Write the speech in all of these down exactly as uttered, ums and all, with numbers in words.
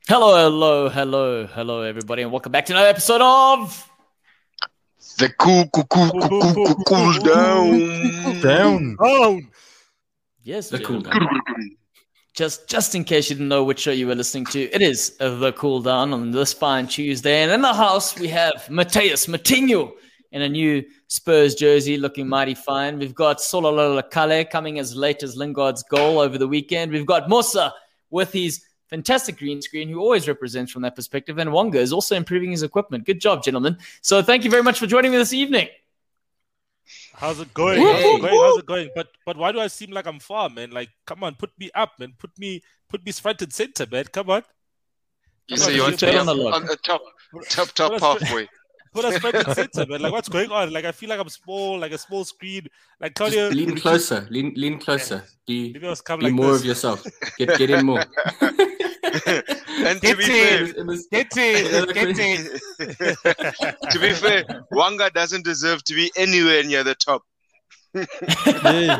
Hello, hello, hello, hello, everybody, and welcome back to another episode of The cool, cool, cool, cool, cool, cool, cool down. Down. Down. Yes, The cool gentlemen. down. Just, just in case you didn't know which show you were listening to, it is the Cool Down on this fine Tuesday, and in the house we have Mateus Matinho in a new Spurs jersey, looking mighty fine. We've got Sololo Kale coming as late as Lingard's goal over the weekend. We've got Musa with his fantastic green screen, who always represents from that perspective. And Wonga is also improving his equipment. Good job, gentlemen. So thank you very much for joining me this evening. How's it going? How's it going? How's it going? But but why do I seem like I'm far, man? Like, come on, put me up, man. Put me put me front and center, man. Come on. You Come say on, you want to put be us- on the, on the top, top, top Put us- halfway. Put us front and center, man. Like, what's going on? Like, I feel like I'm small, like a small screen. Like, Just Claudio, lean closer. Lean, lean closer. Be, maybe I was come be like more this. of yourself. Get, get in more. And to Get be in. fair, It was- Get it, get it. to be fair, Wanga doesn't deserve to be anywhere near the top. Uh,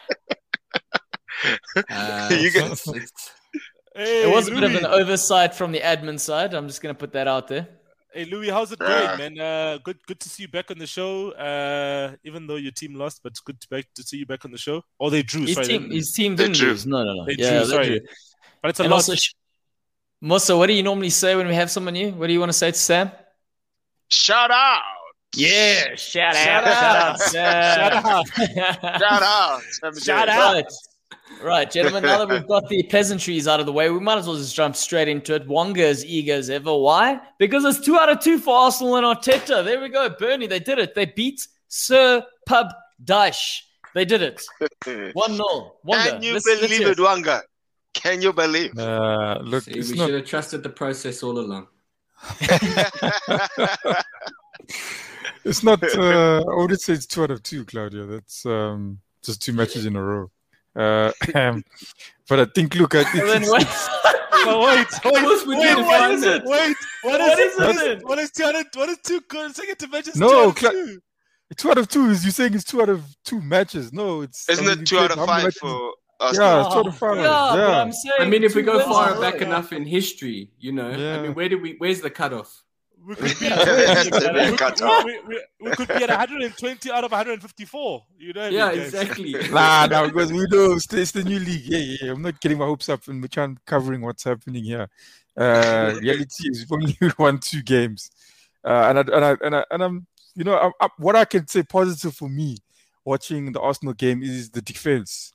You get- it's- it's- Hey, It was a bit of Louis. an oversight from the admin side. I'm just going to put that out there. Hey, Louis, how's it going, man? Uh, good, good to see you back on the show. Uh, even though your team lost, but it's good to back to see you back on the show. Oh, they drew. His sorry, team, they- his team They didn't drew. lose. No, no, no. They yeah, drew, they sorry. drew. but it's a And lot. also, sh- Musa, what do you normally say when we have someone new? What do you want to say to Sam? Shout out! Yeah, shout Shout out, out. shout out, Shout out! Sam Shout J. out. Right. Right, gentlemen, now that we've got the pleasantries out of the way, we might as well just jump straight into it. Wonga is eager as ever. Why? Because it's two out of two for Arsenal and Arteta. There we go. Bernie, they did it. They beat Sir Pub Dash. They did it. one nil. Wonga, Can you let's- let's believe hear it, Wanga? Can you believe? Uh, look, see, we it's should not. have trusted the process all along. It's not. Uh, I wouldn't say it's two out of two, Claudia. That's um, just two matches in a row. Uh, um, but I think, look, I, And then it's, what? Oh, wait, wait, course we wait, did what find is it. it? Wait, what What is, is it? it then? What is two out of what is two good? Second to matches. No, two out of Cla- two. two out of two is you saying it's two out of two matches. No, it's Isn't I mean, it you two played out of how many five matches- for Yeah, Arsenal? it's two out of five. Yeah, Yeah, but I'm saying I mean, if we two go wins far in a back row. enough in history, you know, Yeah. I mean, where do we? Where's the cutoff? We could be That's a at, big we, cut-off. we, we, we could be at one hundred twenty out of one hundred fifty-four. You know? what I Yeah, mean, guys? exactly. Nah, nah, because we know it's, it's the new league. Yeah, yeah, yeah. I'm not getting my hopes up and we're trying covering what's happening here. Uh, reality is we've only won two games, uh, and I, and I, and I, and I'm, you know, I, I, what I can say positive for me watching the Arsenal game is the defense.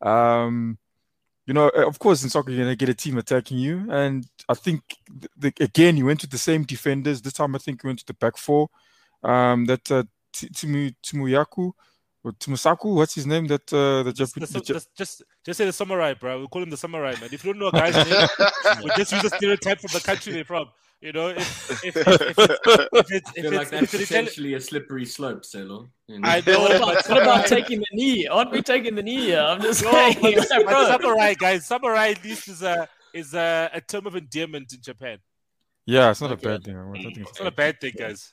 Um, you know, of course, in soccer you're gonna get a team attacking you, and I think the, the, again you went to the same defenders. This time I think we went to the back four. Um, that uh, T- Timu Timuyaku. Or Tumusaku, what's his name? That uh, the Just, Japanese. just, just, just, just say the samurai, bro. We call him the samurai, man. If you don't know a guy's name, we just use a stereotype from the country they're from. You know, if if if, if, if it's I if feel like it's, that's if it's Italian, essentially a slippery slope, Selo. You know? I know, What about, but what about taking the knee? Aren't we taking the knee here? I'm just no, saying. but, but bro. samurai, guys, samurai at least is a is a, a term of endearment in Japan. Yeah, it's not Okay. a bad thing. I don't think it's It's not a bad thing, guys.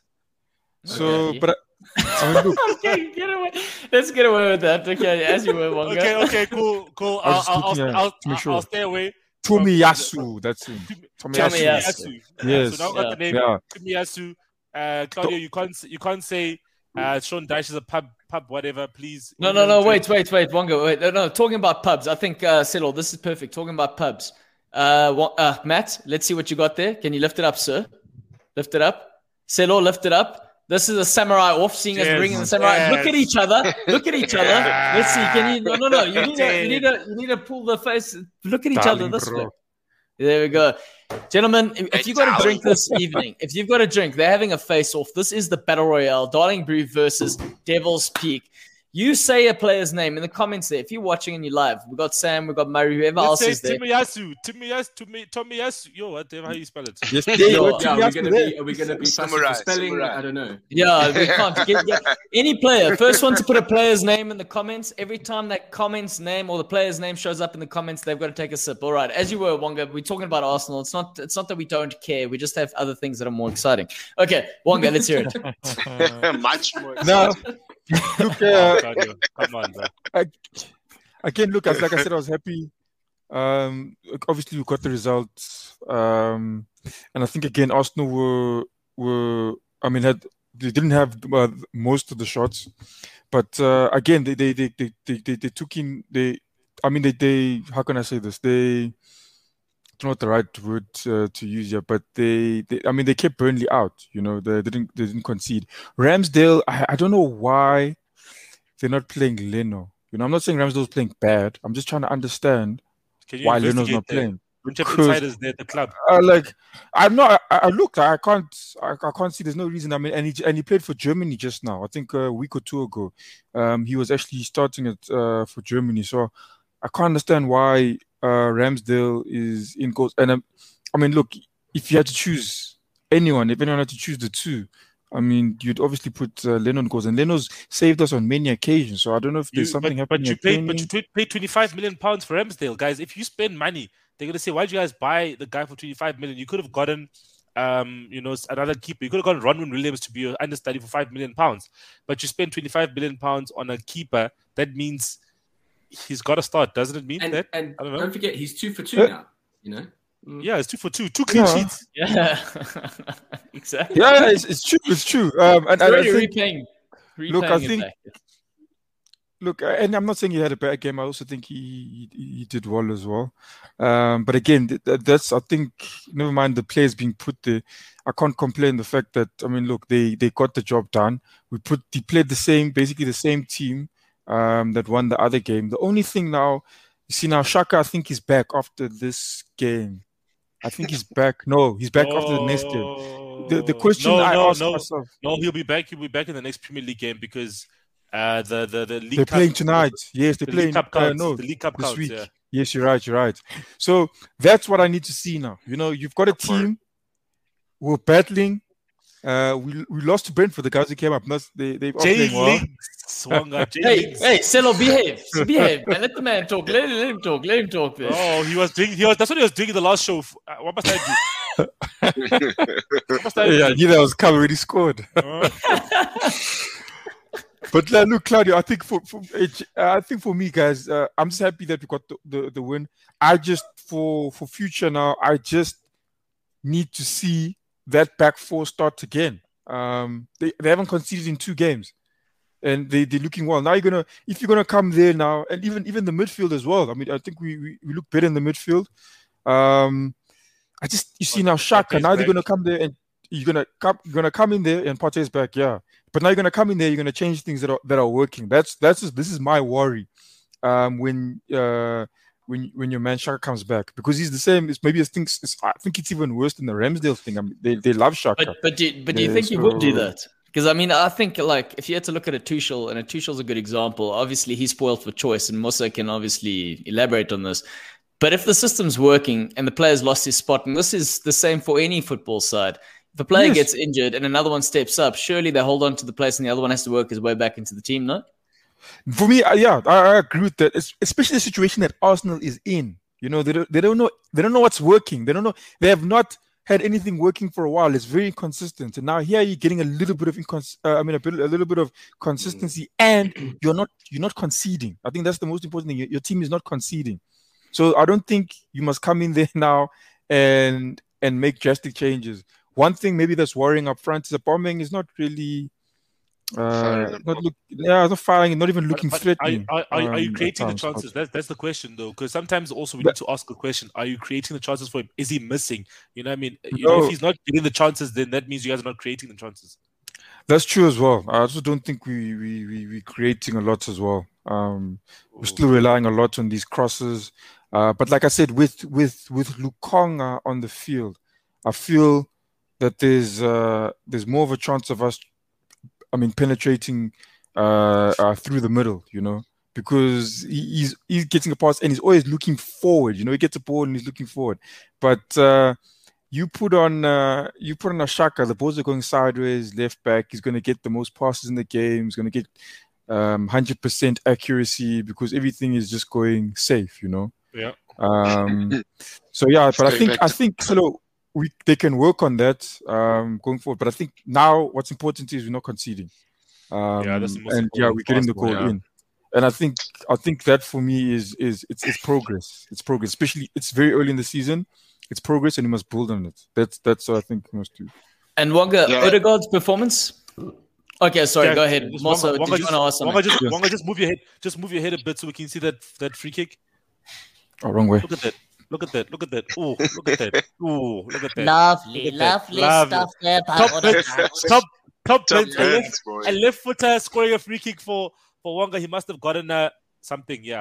So, Okay. but I, I mean, look, Okay, get away. Let's get away with that. Okay, as you were, Wonga. Okay, okay, cool, cool. I I'll was I'll, just looking I'll, at- I'll, to make I'll, sure. I'll stay away. Tomiyasu, that's him. Tomiyasu. Tomiyasu. Tomiyasu. Yes. So now I got the name Yeah. Tomiyasu. Uh, Claudio, you can't you can't say uh, Sean Dyche is a pub pub whatever. Please. No, no, no. Wait, wait, wait. Wonga, wait. No, no. Talking about pubs. I think, uh, Cyril, this is perfect. Talking about pubs. Uh, Wa- uh, Matt, let's see what you got there. Can you lift it up, sir? Lift it up. Cyril, lift it up. This is a samurai off, seeing as Yes, bringing the samurai. yes. Look at each other. Look at each other. Let's see. Can you? No, no, no. You need to. You need to. You need to pull the face. Look at each Darling other this bro. way. There we go. Gentlemen, if, if you've got a drink this evening, if you've got a drink, they're having a face-off. This is the Battle Royale, Darling Brew versus Devil's Peak. You say a player's name in the comments there. If you're watching and you're live, we've got Sam, we've got Murray, whoever Let's else say is there. Tomiyasu. Tomiyasu. Tomi- Tomiyasu. Yo, whatever how you spell it. Yes, there Yo, you go. yeah, are we Tomiyasu gonna there. be? Are we gonna be fussy Samurai, for spelling? samurai. I don't know. Yeah, we can't get yeah. Any player. First one to put a player's name in the comments. Every time that comment's name or the player's name shows up in the comments, they've got to take a sip. All right, as you were, Wonga, we're talking about Arsenal. It's not. It's not that we don't care. We just have other things that are more exciting. Okay, Wonga, let's hear it. Much more. Now, look, uh, Claudio, come on, bro. I, again, look, as like I said, I was happy. Um, obviously we got the results, um, and I think again Arsenal were were I mean had they didn't have uh, most of the shots, but uh, again they they, they they they they they took in they I mean they they how can I say this they. It's not the right word uh, to use here, but they, they, I mean, they kept Burnley out. You know, they didn't, they didn't concede. Ramsdale, I, I don't know why they're not playing Leno. You know, I'm not saying Ramsdale's playing bad. I'm just trying to understand Can you why Leno's investigate not that? playing. Don't you have 'Cause- insiders there at the club? Uh, like, I'm not. I, I looked. I can't. I, I can't see. There's no reason. I mean, and he and he played for Germany just now. I think a week or two ago. Um, he was actually starting it uh, for Germany. So I can't understand why uh, Ramsdale is in goals. And um, I mean, look, if you had to choose anyone, if anyone had to choose the two, I mean, you'd obviously put uh, Leno in goals. And Leno's saved us on many occasions. So I don't know if there's You- something but, but happening. you at paid, but training. you paid, paid twenty-five million pounds for Ramsdale, guys. If you spend money, they're gonna say, "Why'd you guys buy the guy for twenty-five million? You could have gotten, um, you know, another keeper. You could have gotten Ronwen Williams to be your understudy for five million pounds, but you spend twenty-five million pounds on a keeper. That means he's got to start, doesn't it mean And that? and I don't know. don't forget, he's two for two Uh, now. You know. Mm. Yeah, it's two for two, two clean Yeah. sheets. Yeah, exactly. Yeah, it's, it's true. It's true. Um, and, It's and I already think, repaying. Look, I repaying it think- back. look, uh, and I'm not saying he had a bad game. I also think he he, he did well as well. Um, but again, th- th- that's I think never mind the players being put there. I can't complain the fact that I mean, look, they they got the job done. We put they played the same, basically the same team um, that won the other game. The only thing now, you see now, Shaka I think he's back after this game. I think he's back. No, he's back after the next game. The the question no, I no, asked no, myself. no, he'll be back. He'll be back in the next Premier League game because uh, the the the League They're Cup, playing tonight. Yes, they're The playing. League Cup uh, counts. no, the League Cup this counts. week. Yeah. Yes, you're right. You're right. So that's what I need to see now. You know, you've got a Apart. team. We're battling. Uh, we we lost to Brentford. The guys who came up, not they they are Jay playing well. Links, Swanga. Jay Hey, Links. hey, Celo, behave, behave, man. Let the man talk. Let, let him talk. Let him talk. There. Oh, he was doing. He was. That's what he was doing in the last show. Uh, What must I do? What must I do? Yeah, I knew that was coming when he scored. Uh, But uh, look, Claudio, I think for, for uh, I think for me, guys, uh, I'm just happy that we got the, the, the win. I just for for future now, I just need to see that back four start again. Um, they they haven't conceded in two games, and they they're looking well. Now you're gonna if you're gonna come there now, and even even the midfield as well. I mean, I think we we, we look better in the midfield. Um, I just you see now Shaka. Partey's Now they're back. gonna come there and you're gonna come you're gonna come in there and Partey's back, yeah. But now you're gonna come in there. You're gonna change things that are that are working. That's that's just, this is my worry. Um, when uh when when your man Shaka comes back because he's the same. It's maybe I think it's, I think it's even worse than the Ramsdale thing. I mean, they they love Shaka. But but do, but do you Yeah, think he would do so- that? Because I mean, I think like if you had to look at a Tuchel, and a Tuchel's a good example. Obviously, he's spoiled for choice, and Musa can obviously elaborate on this. But if the system's working and the player's lost his spot, and this is the same for any football side, if a player Yes. gets injured and another one steps up, surely they hold on to the place, and the other one has to work his way back into the team. No. For me, uh, yeah, I, I agree with that. It's, especially the situation that Arsenal is in. You know, they don't, they don't know they don't know what's working. They don't know. They have not had anything working for a while. It's very inconsistent. And now here you're getting a little bit of incons- uh, I mean, a, bit, a little bit of consistency, and you're not you're not conceding. I think that's the most important thing. Your, your team is not conceding. So I don't think you must come in there now and and make drastic changes. One thing maybe that's worrying up front is Aubameyang is not really. Uh, Firing the not ball. look, yeah, not firing, not even looking but are, threatening. are, are, are you um, at creating the times, but- chances? That's that's the question though, because sometimes also we But- need to ask a question: are you creating the chances for him? Is he missing? You know, what I mean, you know, No. if he's not getting the chances, then that means you guys are not creating the chances. That's true as well. I also don't think we we we we creating a lot as well. Um, we're still relying a lot on these crosses. Uh, but like I said, with with with Lukonga on the field, I feel that there's uh, there's more of a chance of us. I mean, penetrating uh, uh, through the middle. You know, because he, he's he's getting a pass and he's always looking forward. You know, he gets a ball and he's looking forward. But uh, you put on uh, you put on a Shaka, the balls are going sideways, left back. He's going to get the most passes in the game. He's going to get um, one hundred percent accuracy because everything is just going safe. You know. Yeah. Um, so yeah, but I Going think back I to- think so. We they can work on that um, going forward. But I think now what's important is we're not conceding. Um, Yeah, that's the most and yeah, important we're getting the for goal Arsenal, yeah. in. and I think I think that for me is is it's it's progress. It's progress, especially it's very early in the season. It's progress, and you must build on it. That's that's what I think you must do. And Wonga, Yeah. Odegaard's performance. Okay, sorry. Yeah, Go ahead. just Mosso, Wonga- did Wonga you just- want to ask something? Wonga, just, Yes. Wonga, just move your head, just move your head a bit so we can see that that free kick. Oh, wrong way. Look at that. Look at that. Look at that. Ooh, look at that. Ooh, look at that. Lovely, Look at that. lovely, Lovely. stuff there by Top bits, Odegaard. top, top, Top bits. A left, hands, boy. a left footer scoring a free kick for for Wonga. He must have gotten uh, something. Yeah.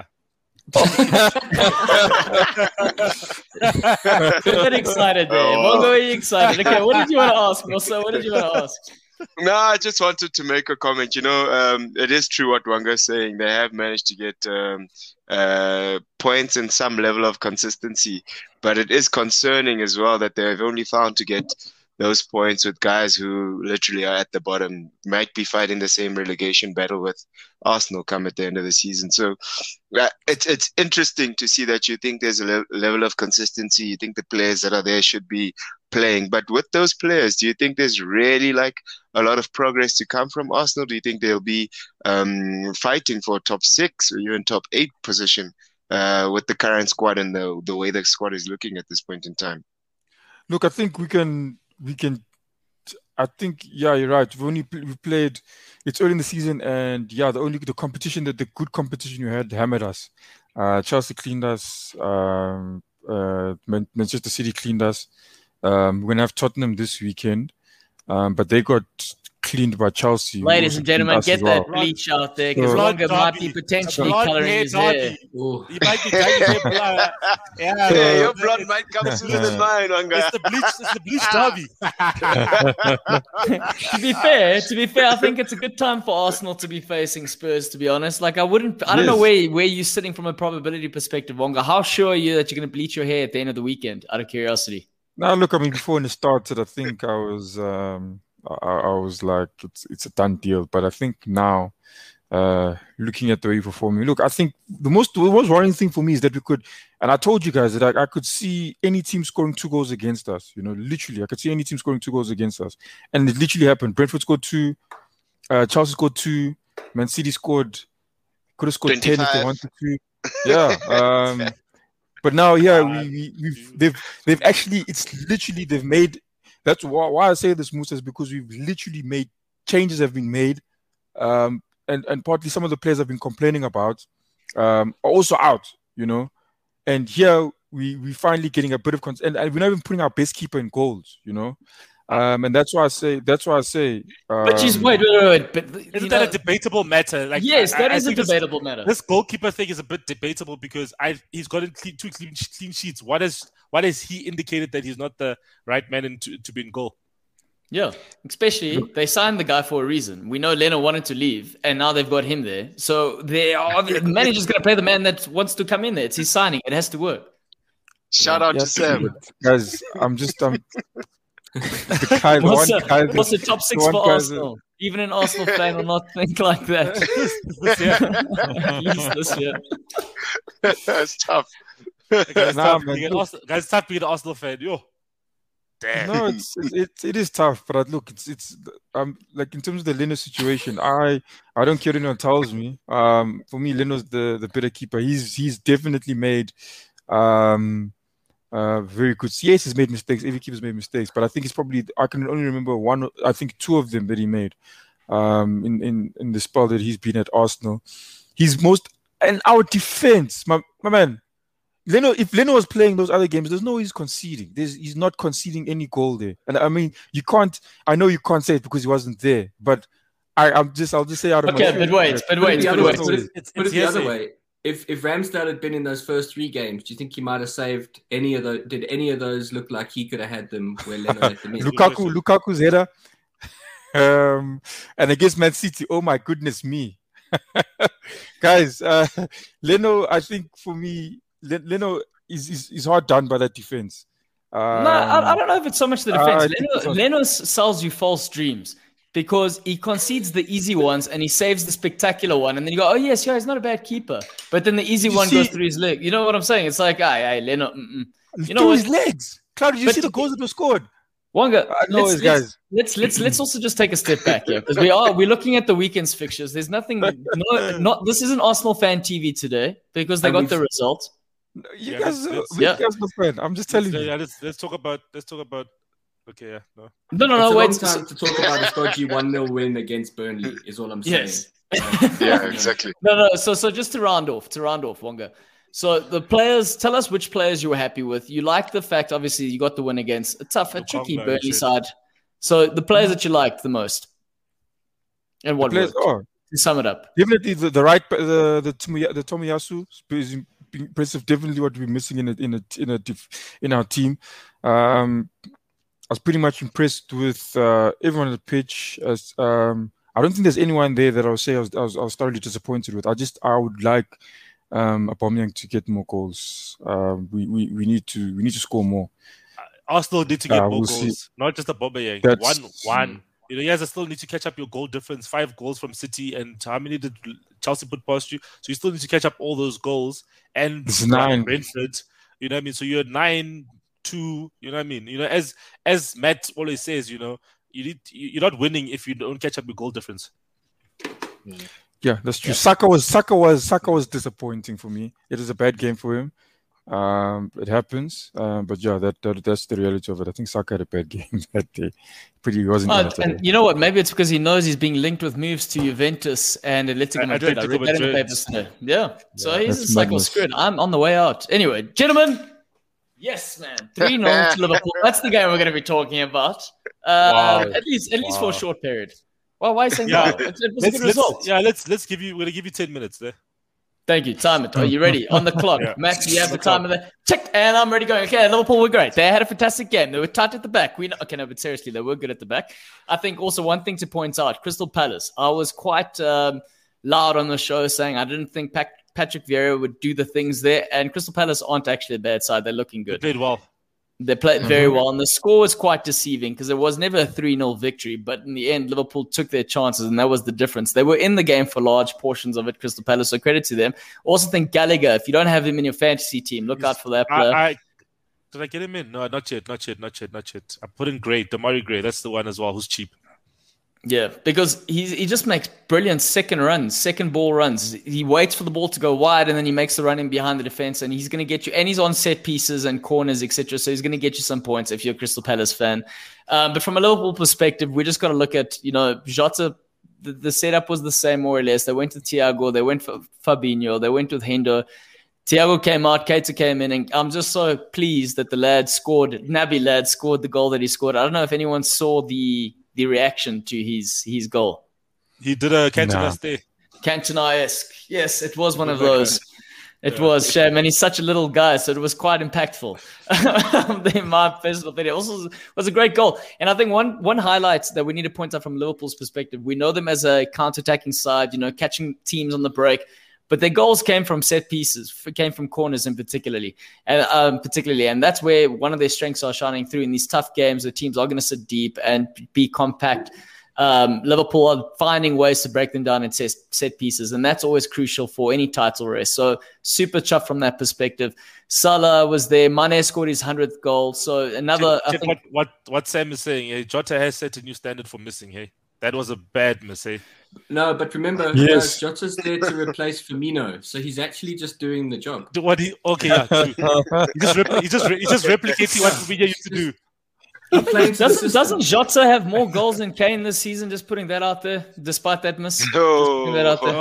Get excited there. Oh. Wonga, are you excited? Okay, what did you want to ask, Mosso? What did you want to ask? No, I just wanted to make a comment. You know, um, it is true what Wanga is saying. They have managed to get um, uh, points and some level of consistency, but it is concerning as well that they've only found to get those points with guys who literally are at the bottom, might be fighting the same relegation battle with Arsenal come at the end of the season. So uh, it's it's interesting to see that you think there's a le- level of consistency. You think the players that are there should be playing, but with those players, do you think there's really like a lot of progress to come from Arsenal? Do you think they'll be um, fighting for top six or even top eight position uh, with the current squad and the the way the squad is looking at this point in time? Look, I think we can we can. I think yeah, you're right. We've only pl- we played. It's early in the season, and yeah, the only the competition that the good competition you had hammered us. Uh, Chelsea cleaned us. Um, uh, Man- Manchester City cleaned us. Um, we're gonna have Tottenham this weekend, um, but they got cleaned by Chelsea. who Ladies also and gentlemen, cleaned us get as well. that bleach out there because So- Wonga Blood might be derby. potentially Blood colouring hair his hair. derby. Oh. He might be dying his hair blood. Yeah, Yeah, man. your blood might come sooner than mine, Wanga. It's the bleach. It's the bleach derby. To be fair, to be fair, I think it's a good time for Arsenal to be facing Spurs. To be honest, like I wouldn't, I don't know Yes. where where you're sitting from a probability perspective, Wonga. How sure are you that you're going to bleach your hair at the end of the weekend? Out of curiosity. Now, look, I mean, before when it started, I think I was, um, I, I was like, it's it's a done deal. But I think now, uh, looking at the way you're performing, look, I think the most the most worrying thing for me is that we could, and I told you guys that I, I could see any team scoring two goals against us. You know, literally, I could see any team scoring two goals against us, and it literally happened. Brentford scored two, uh, Chelsea scored two, Man City scored, could have scored ten if they twenty-five. wanted to. Yeah. Um, But now, yeah, we, we we've they've they've actually it's literally they've made that's why, why I say this, Musa, is because we've literally made changes have been made, um, and and partly some of the players have been complaining about, um, are also out, you know, and here we we finally getting a bit of cons- and, and we're not even putting our best keeper in goals, you know, um, and that's why I say that's why I say. Um, But she's wait, wait, wait, wait. But you Isn't know, that a debatable matter? Like, yes, I- that I is a think this- debatable matter. This goalkeeper thing is a bit debatable because I he's gotten clean, two clean, clean sheets. What has what has he indicated that he's not the right man in to, to be in goal? Yeah, especially they signed the guy for a reason. We know Leno wanted to leave, and now they've got him there. So they are the manager's going to play the man that wants to come in there. It's his signing. It has to work. Shout out yeah, to Sam. guys, I'm just um, the guy, the What's one the, guy that- what's the top six one for guy that- Arsenal? Even an Arsenal fan will not think like that. At least this year. That's tough. Guys, it's Nah, tough man, being an look. Arsenal, guys, it's tough being an Arsenal fan. Yo, damn. No, it's it, it, it is tough, but I- look, it's it's um like in terms of the Leno situation, I I don't care what anyone tells me. Um, for me, Leno's the the better keeper. He's he's definitely made um uh very good. Yes, he's made mistakes. Every keeper's made mistakes, but I think he's probably I can only remember one. I think two of them that he made um in in in the spell that he's been at Arsenal. He's most and our defense, my my man. Leno, if Leno was playing those other games, there's no way he's conceding. There's, he's not conceding any goal there. And I mean, you can't. I know you can't say it because he wasn't there, but I, I'm just. I'll just say out of Okay, my. but wait, but Put it wait, the but other way. wait. Put it, It's- put it it's the other hearsay. way. If if Ramsdale had been in those first three games, do you think he might have saved any of those? Did any of those look like he could have had them where Leno let them in? Lukaku, Lukaku's header, um, and against Man City. Oh my goodness me, guys! Uh, Leno, I think for me, Le- Leno is, is is hard done by that defense. Um, No, I, I don't know if it's so much the defense. I think it's Leno, also- Leno s- sells you false dreams because he concedes the easy ones and he saves the spectacular one, and then you go, "Oh yes, yeah, he's not a bad keeper." But then the easy You one goes see- through his leg. You know what I'm saying? It's like, "Aye, aye, Leno." Mm-mm. You know through what? his legs. Claudio, you But- see the goals that were scored. Wonga, I know let's, it's let's, guys. let's let's let's also just take a step back here because we are we're looking at the weekend's fixtures. There's nothing. No, not this isn't Arsenal fan T V today because they And got we've- the result. You Yeah, guys, let's- let's- we yeah. guys, my friend. I'm just telling Yeah, you. yeah, let's let's talk about let's talk about. Okay, yeah, no. No, no, It's no. a Wait. long time to talk about a dodgy one nil win against Burnley, is all I'm saying. Yes. Yeah, exactly. No, no. So, so just to round off, to round off, Wonga. So the players, tell us which players you were happy with. You like the fact, obviously, you got the win against a tough, a Lokonga tricky and Burnley shit. side. So the players that you liked the most, and what Players, worked? oh, To sum it up. definitely the, the right the the Tomiya- the Tomiyasu is impressive. Definitely what we're missing in a in a in a def- in our team. Um, I was pretty much impressed with uh, everyone on the pitch. As um, I don't think there's anyone there that I would say I was, I was I was thoroughly disappointed with. I just I would like um, Aubameyang to get more goals. Um, we, we we need to we need to score more. Arsenal need to get Uh, more we'll see. goals, not just a Aubameyang. That's- One, one. You know, you guys still need to catch up your goal difference. Five goals from City, and how many did Chelsea put past you? So you still need to catch up all those goals. And It's nine. Brentford, you know what I mean. So you're nine, two. You know what I mean. You know, as as Matt always says, you know, you need you're not winning if you don't catch up your goal difference. Yeah, that's true. Saka was Saka was Saka was disappointing for me. It is a bad game for him. Um, it happens, um, but yeah, that, that that's the reality of it. I think Saka had a bad game that day. Pretty he wasn't. Uh, in it today. and you know what? Maybe it's because he knows he's being linked with moves to Juventus and Atletico Madrid. I Atletico read that in the Madrid. papers today. Yeah. So Yeah, he's that's just like, well, madness. screw it. I'm on the way out. Anyway, gentlemen. Yes, man. three nil to Liverpool. That's the game we're going to be talking about. Uh, Wow. At least at least for Wow. a short period. Well, why are you saying Yeah. that? It, it was a Let's, good let's, result. yeah, let's let's give you. We're gonna give you ten minutes there. Thank you. Time it. Are you ready? On the clock. Yeah. Matt, do you have On the the timer there? Check. And I'm ready going. Okay, Liverpool were great. They had a fantastic game. They were tight at the back. We know, okay, no, but seriously, they were good at the back. I think also one thing to point out, Crystal Palace. I was quite um, loud on the show saying I didn't think Pat- Patrick Vieira would do the things there. And Crystal Palace aren't actually a bad side. They're looking They good. played well. They played very well, and the score was quite deceiving because it was never a three nil victory. But in the end, Liverpool took their chances, and that was the difference. They were in the game for large portions of it, Crystal Palace, so credit to them. Also think Gallagher, if you don't have him in your fantasy team, look out for that player. I, I did I get him in? No, not yet, not yet, not yet, not yet. I put in Gray, Damari Gray. That's the one as well who's cheap. Yeah, because he he just makes brilliant second runs, second ball runs. He waits for the ball to go wide, and then he makes the run in behind the defense, and he's going to get you. And he's on set pieces and corners, et cetera. So he's going to get you some points if you're a Crystal Palace fan. Um, but from a Liverpool perspective, we just got to look at, you know, Jota. The, the setup was the same more or less. They went to Thiago, they went for Fabinho, they went with Hendo. Thiago came out, Keita came in, and I'm just so pleased that the lad scored. Naby lad scored the goal that he scored. I don't know if anyone saw the. the reaction to his his goal. He did a Cantona Nah. stay. Cantona-esque. Yes, it was one of Okay. those. It Yeah. was shame, and he's such a little guy, so it was quite impactful. In my personal opinion, also was a great goal. And I think one one highlight that we need to point out from Liverpool's perspective, we know them as a counter-attacking side, you know, catching teams on the break. But their goals came from set pieces, came from corners in particularly, and um, particularly, and that's where one of their strengths are shining through in these tough games. The teams are going to sit deep and be compact. Um, Liverpool are finding ways to break them down in set, set pieces, and that's always crucial for any title race. So super chuffed from that perspective. Salah was there. Mane scored his hundredth goal. So another, Check, I check think, what, what what Sam is saying. Hey, Jota has set a new standard for missing. Hey, that was a bad miss. Hey, No, but remember, Yes. guys, Jota's there to replace Firmino, so he's actually just doing the job. Do- what he? Okay, yeah, true. he just repl- he just re- he just replicating what Firmino used to do. He's playing to the doesn't, system. doesn't Jota have more goals than Kane this season? Just putting that out there, despite that miss. Just No. putting that out there.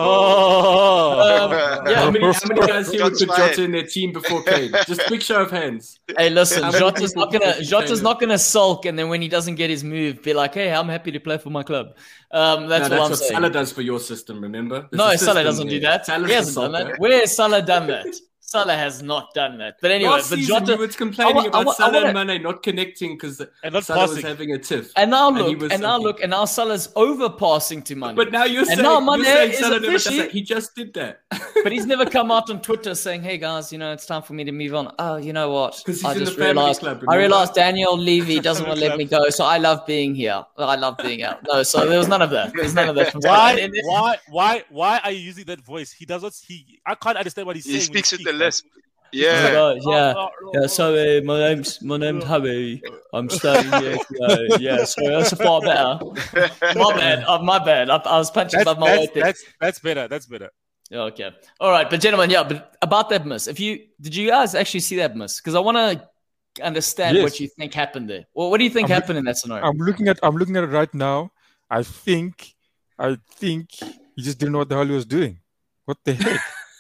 Oh, Um, Yeah, how many, how many guys here would Shots put fired. Jota in their team before Kane? Just quick show of hands. Hey, listen, How many Jota's people not gonna put Jota's Kane not gonna sulk, and then when he doesn't get his move, be like, "Hey, I'm happy to play for my club." Um, that's no, what that's I'm what saying. Salah does for your system, remember? There's no, a Salah system doesn't there. do that. Salah's He the hasn't done sulker. that. Where has Salah done that? Salah has not done that. But anyway, Last but season, Jota. you were complaining I wa- I about wa- I Salah wanna- and Mane not connecting because And not Salah was passing. having a tiff. And now And he look, was and now something. look, and now Salah's overpassing to Mane. But now you're And saying, now you're Mane saying is Salah never does officially- that. He just did that. But he's never come out on Twitter saying, "Hey guys, you know, it's time for me to move on." Oh, you know what? 'Cause he's I in the just family realized. club, I remember? realized Daniel Levy doesn't want to let Club. me go, so I love being here. I love being out. No, so there was none of that. There's none of that. From why? And- and- Why? Why? Why are you using that voice? He does not. He. I can't understand what he's He saying. when speaks with the man. lisp. Yeah. Oh, yeah. Yeah. So uh, my name's my name's Harry. I'm studying here. Uh, yeah. So that's far better. My bad. Oh, my bad. I, I was punching That's above my that's, weight there. that's that's better. That's better. Okay. All right, but gentlemen, yeah. But about that miss, if you did you guys actually see that miss? Because I want to understand Yes. what you think happened there. Well, what do you think I'm happened in that scenario? I'm looking at I'm looking at it right now. I think I think he just didn't know what the hell he was doing. What the heck?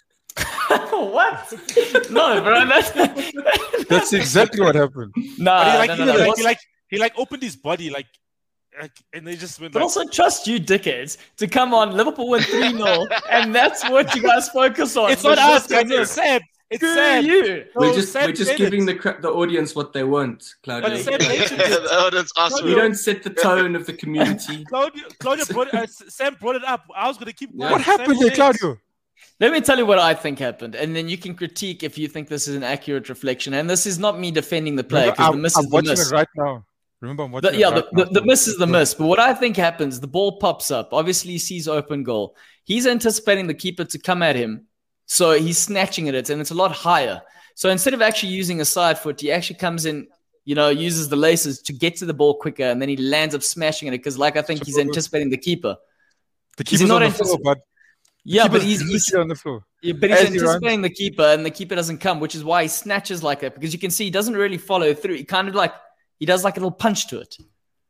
What? No, bro. That's, That's exactly what happened. nah, But he like, no, he, no, no. like, What's- he like he like opened his body like, like and they just went But like, also trust you, dickheads, to come on. Liverpool win three nil, and that's what you guys focus on. it's not But us, just guys. miss. It's Sam. It's Screw Sam. you. We're No, just Sam we're just said giving it. the cra- the audience what they want, Claudio. But Sam mentioned it. oh, that's awesome. We don't set the tone of the community. Claudia, Claudia brought it, uh, Sam brought it up. I was gonna keep. Yeah. going. What happened Sam there, said- Claudio? Let me tell you what I think happened, and then you can critique if you think this is an accurate reflection. And this is not me defending the player Remember, because the I'm, miss I'm is the watching miss. it right now. Remember, I'm watching The, yeah, it right the, now. the, the miss is the miss. But what I think happens, the ball pops up. Obviously, he sees open goal. He's anticipating the keeper to come at him. So he's snatching at it, and it's a lot higher. So instead of actually using a side foot, he actually comes in, you know, uses the laces to get to the ball quicker, and then he lands up smashing at it because, like, I think he's anticipating the keeper. The Is he keeper's not on the floor, antici- but Yeah, but keeper's he's, he's literally on the floor. Yeah, but he's As he runs. anticipating the keeper, and the keeper doesn't come, which is why he snatches like that. Because you can see he doesn't really follow through. He kind of like he does like a little punch to it.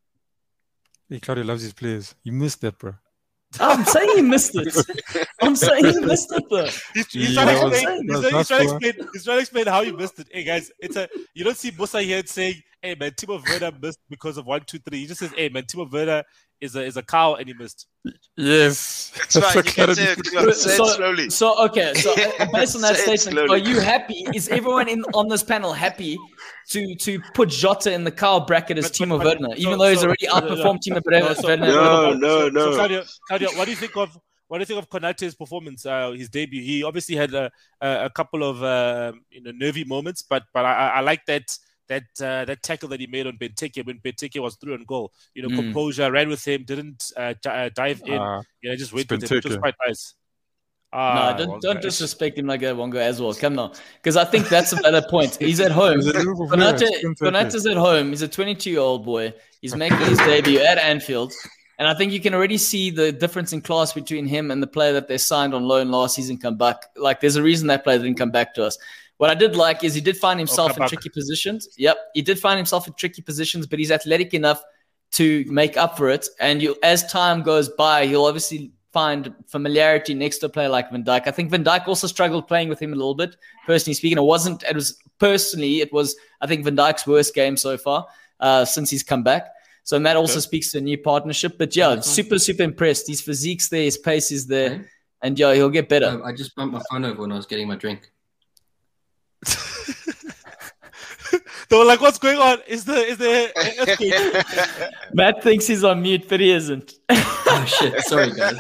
Hey, Claudio loves his players. You missed that, bro. I'm saying he missed it. I'm saying he missed it, though. He's, he's Yeah, trying that to was- explain. that He's, was trying- he's trying to not explain. He's trying to explain how you missed it. Hey guys, it's a you don't see Musa here saying, "Hey man, Timo Werner missed because of one, two, three." He just says, "Hey man, Timo Werner is a is a cow and he missed." Yes. It's fine. You can say it, Claudio. Say So- it slowly. So okay, so uh, based on that Say it statement, slowly. are you happy? Is everyone in on this panel happy to to put Jota in the cow bracket as But- Timo but- Werner, so- even though he's so- already so- outperformed Timo No, so- Werner? No, no, so, no. So Claudio, Claudio, what do you think of what do you think of Konate's performance? Uh, his debut. He obviously had a a, a couple of uh, you know nervy moments, but but I, I I like that. That uh, that tackle that he made on Benteke when Benteke was through on goal, you know, Mm. composure, ran with him, didn't uh, d- uh, dive in, Ah, you know, just went it's with him, which was Benteke. quite nice. Ah, No, don't, well, don't guys. disrespect him like that, Wongo, as well. Come on. Because I think that's another point. He's at home. He's a Liverpool player, Konate, it's Benteke. Konate's at home. He's a twenty-two-year-old boy. He's making his debut at Anfield. And I think you can already see the difference in class between him and the player that they signed on loan last season come back. Like, there's a reason that player didn't come back to us. What I did like is he did find himself in Kabak. tricky positions. Yep, he did find himself in tricky positions, but he's athletic enough to make up for it. And you, as time goes by, he'll obviously find familiarity next to a player like Van Dijk. I think Van Dijk also struggled playing with him a little bit, personally speaking. It wasn't, it was personally, it was, I think, Van Dijk's worst game so far uh, since he's come back. So and that also Okay. speaks to a new partnership. But yeah, super, super impressed. His physique's there, his pace is there. Okay. And yeah, he'll get better. Um, I just bumped my phone over when I was getting my drink. They were like, "What's going on? Is the is the earthquake?" Matt thinks he's on mute, but he isn't. Oh shit! Sorry, guys.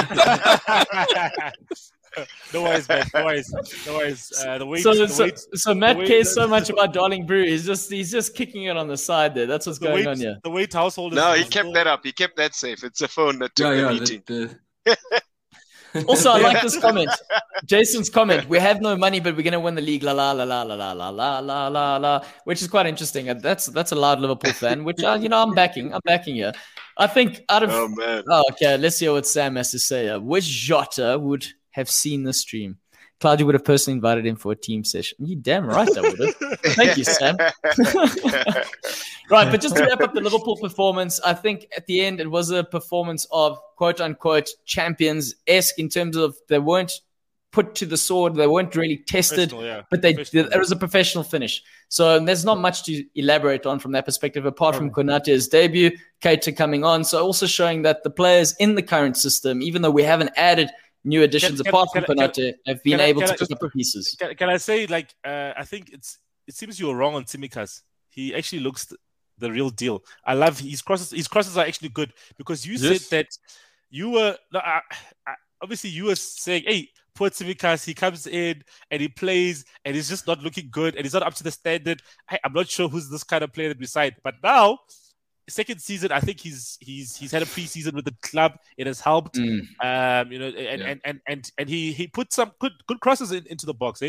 No worries, man. No worries. No worries. Uh, the weight. So, the so, weight. so Matt the way- cares so much about Darling Brew. He's just he's just kicking it on the side there. That's what's The going weight, on here. the weight household. Is, No, he is kept still- that up. He kept that safe. It's a phone that took yeah, the yeah. meeting. The, the... Also, I like this comment. Jason's comment. We have no money, but we're gonna win the league. La la la la la la la la la la la. Which is quite interesting. And That's that's a loud Liverpool fan. Which uh, you know I'm backing. I'm backing here. I think out of Oh man. oh, okay. Let's hear what Sam has to say. Uh, which Jota would have seen the stream? Claudia would have personally invited him for a team session. You damn right I would have. Thank you, Sam. Right, but just to wrap up the Liverpool performance, I think at the end it was a performance of quote unquote champions-esque in terms of they weren't put to the sword, they weren't really tested, Professional, yeah. but they Professional. it was a professional finish. So there's not much to elaborate on from that perspective, apart from Konate's debut, Keita coming on. So also showing that the players in the current system, even though we haven't added new additions Can- can- apart from can I- Konate, have been can I- able can to I- pick up the pieces. Can, can I say, like, uh, I think it's it seems you were wrong on Tsimikas. He actually looks th- the real deal. I love his crosses. His crosses are actually good because you Yes. said that you were no, I, I, obviously you were saying, "Hey, poor Tsimikas, he comes in and he plays and he's just not looking good and he's not up to the standard." I, I'm not sure who's this kind of player that we signed, but now. Second season, I think he's he's he's had a preseason with the club. It has helped, Mm. um, you know, and, Yeah. and, and and and he he put some good good crosses in, into the box, eh?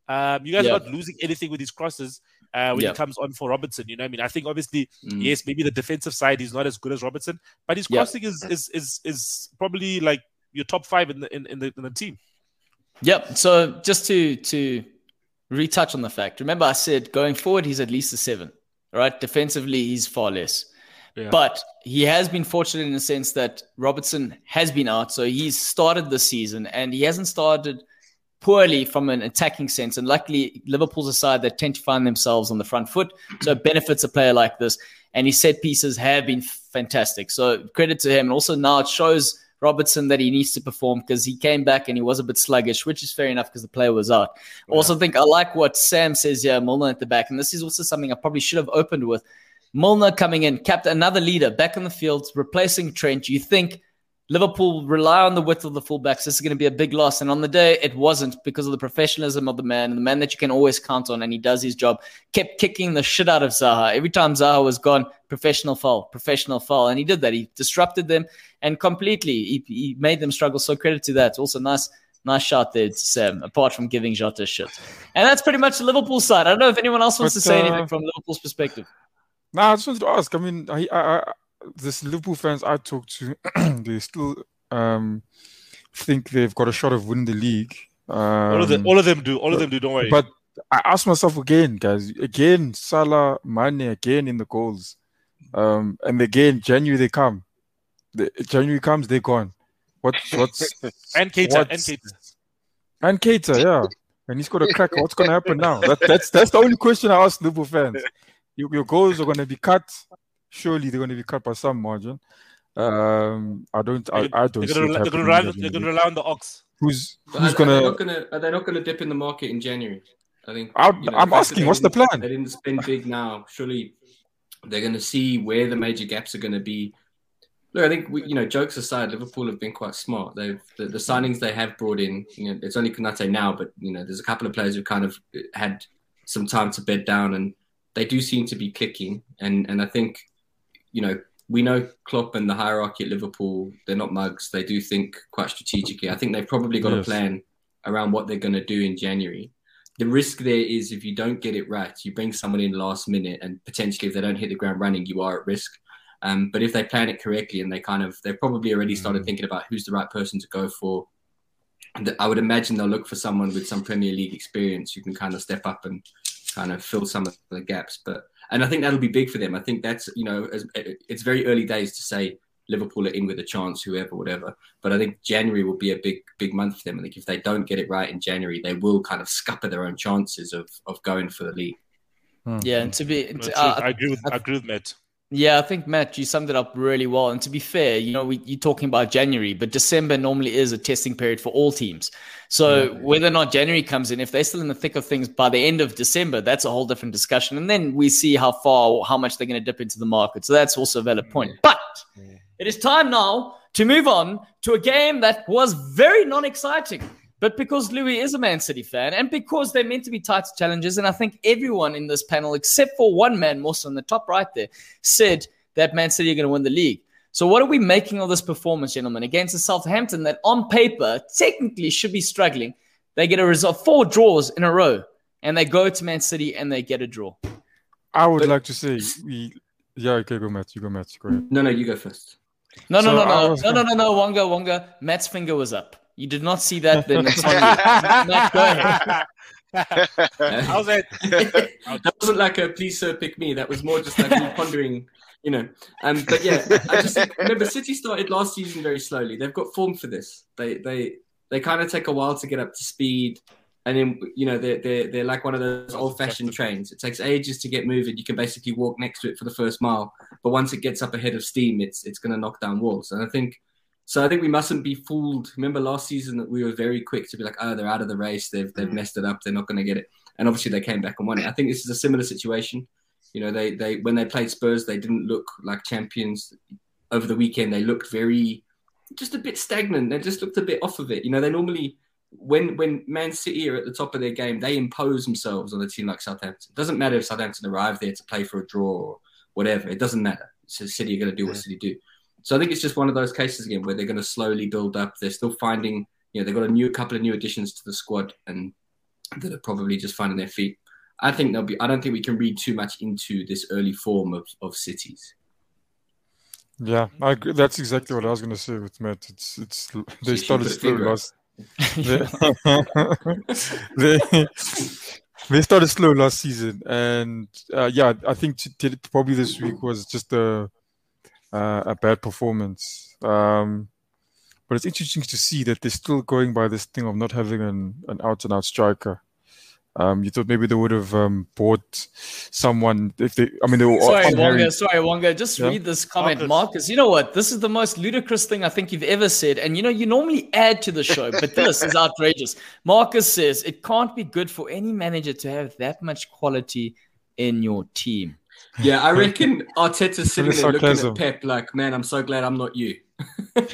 Um, you guys Yeah. are not losing anything with these crosses uh, when Yeah. he comes on for Robertson. You know what I mean? I think obviously, Mm. yes, maybe the defensive side is not as good as Robertson, but his Yeah. crossing is is is is probably like your top five in the in, in the in the team. Yep. So just to to retouch on the fact, remember I said going forward he's at least a seven, right? Defensively he's far less. Yeah. But he has been fortunate in the sense that Robertson has been out. So he's started the season and he hasn't started poorly from an attacking sense. And luckily, Liverpool's a side that tend to find themselves on the front foot. So it benefits a player like this. And his set pieces have been fantastic. So credit to him. And also now it shows Robertson that he needs to perform because he came back and he was a bit sluggish, which is fair enough because the player was out. Yeah. Also think I like what Sam says here, Milner at the back. And this is also something I probably should have opened with. Milner coming in, capped another leader back on the field, replacing Trent. You think Liverpool rely on the width of the fullbacks. This is going to be a big loss. And on the day, it wasn't because of the professionalism of the man, the man that you can always count on, and he does his job. Kept kicking the shit out of Zaha. Every time Zaha was gone, professional foul, professional foul. And he did that. He disrupted them and completely, he, he made them struggle. So credit to that. Also nice nice shot there, Sam, apart from giving Jota shit. And that's pretty much the Liverpool side. I don't know if anyone else wants But, to say uh, anything from Liverpool's perspective. No, I just wanted to ask. I mean, I, I, I this Liverpool fans I talk to, they still um, think they've got a shot of winning the league. Um, all of them, all of them do. All of them do. Don't worry. But I ask myself again, guys. Again, Salah, Mane, again in the goals, um, and again January they come. The, January comes, they're gone. What's what's and Keita, what's- and Keita. and Keita, yeah, and he's got a cracker. What's going to happen now? That, that's that's the only question I ask Liverpool fans. Your, your goals are going to be cut. Surely they're going to be cut by some margin. Um, I don't. I, I don't. They're see gonna, it they're gonna happening rely. in They're January. gonna rely on the ox. Who's But who's are, are they gonna? not gonna are they not gonna dip in the market in January? I think. I- you know, I'm the fact asking, that they what's the didn't- plan? They didn't spend big now. Surely they're going to see where the major gaps are going to be. Look, I think we, you know, jokes aside, Liverpool have been quite smart. They've the, the signings they have brought in. You know, it's only Konate now, but you know, there's a couple of players who kind of had some time to bed down, and they do seem to be clicking. And and I think, you know, we know Klopp and the hierarchy at Liverpool. They're not mugs. They do think quite strategically. I think they've probably got Yes. a plan around what they're going to do in January. The risk there is if you don't get it right, you bring someone in last minute, and potentially if they don't hit the ground running, you are at risk. Um, but if they plan it correctly and they kind of, they've probably already started thinking about who's the right person to go for. And I would imagine they'll look for someone with some Premier League experience who can kind of step up and kind of fill some of the gaps. But and I think that'll be big for them. I think that's, you know, as, it's very early days to say Liverpool are in with a chance, whoever, whatever. But I think January will be a big, big month for them. I think if they don't get it right in January, they will kind of scupper their own chances of of going for the league. Yeah, and to be, No, to, true. uh, I agree with. I agree with Matt. yeah, I think Matt, you summed it up really well. And to be fair, you know, we, you're talking about January, but December normally is a testing period for all teams. So whether or not January comes in, if they're still in the thick of things by the end of December, that's a whole different discussion. And then we see how far or how much they're going to dip into the market. So that's also a valid point. But it is time now to move on to a game that was very non-exciting. But because Louis is a Man City fan and because they're meant to be tight challenges, and I think everyone in this panel, except for one man, Moss on the top right there, said that Man City are going to win the league. So what are we making of this performance, gentlemen, against a Southampton that on paper technically should be struggling? They get a result, four draws in a row, and they go to Man City and they get a draw. I would But- like to say we. Yeah, okay, go Matt. You go, Matt. Go ahead. No, no, you go first. No, no, So no, I no, was no, no, no, no, Wonga, Wonga. Matt's finger was up. You did not see that, then it's on you. Matt, go ahead. How's that? That wasn't like a please sir pick me. That was more just like me pondering, you know. Um, but yeah, I just think, remember City started last season very slowly. They've got form for this. They they they kind of take a while to get up to speed, and then you know they're they're they're like one of those old fashioned trains. It takes ages to get moving. You can basically walk next to it for the first mile, but once it gets up ahead of steam, it's it's going to knock down walls. And I think. So I think we mustn't be fooled. Remember last season that we were very quick to be like, oh, they're out of the race. They've they've messed it up. They're not going to get it. And obviously they came back and won it. I think this is a similar situation. You know, they they when they played Spurs, they didn't look like champions. Over the weekend, they looked very, just a bit stagnant. They just looked a bit off of it. You know, they normally, when when Man City are at the top of their game, they impose themselves on a team like Southampton. It doesn't matter if Southampton arrive there to play for a draw or whatever. It doesn't matter. So City are going to do what City do. So I think it's just one of those cases again where they're going to slowly build up. They're still finding, you know, they've got a new couple of new additions to the squad, and that are probably just finding their feet. I think they'll be. I don't think we can read too much into this early form of, of cities. Yeah, I agree. That's exactly what I was going to say with Matt. It's it's they you started should put a slow finger up. last. they, they they started slow last season, and uh, yeah, I think t- t- probably this week was just a uh, a bad performance. Um, but it's interesting to see that they're still going by this thing of not having an, an out and out striker. Um, you thought maybe they would have um, bought someone if they. I mean, they were Sorry, on Harry- Wonga. Sorry, Wonga. Just Yeah. read this comment, Marcus. Marcus. You know what? This is the most ludicrous thing I think you've ever said. And you know, you normally add to the show, but this is outrageous. Marcus says it can't be good for any manager to have that much quality in your team. Yeah, I reckon Arteta's sitting Full there of looking sarcasm. at Pep like, man, I'm so glad I'm not you. You've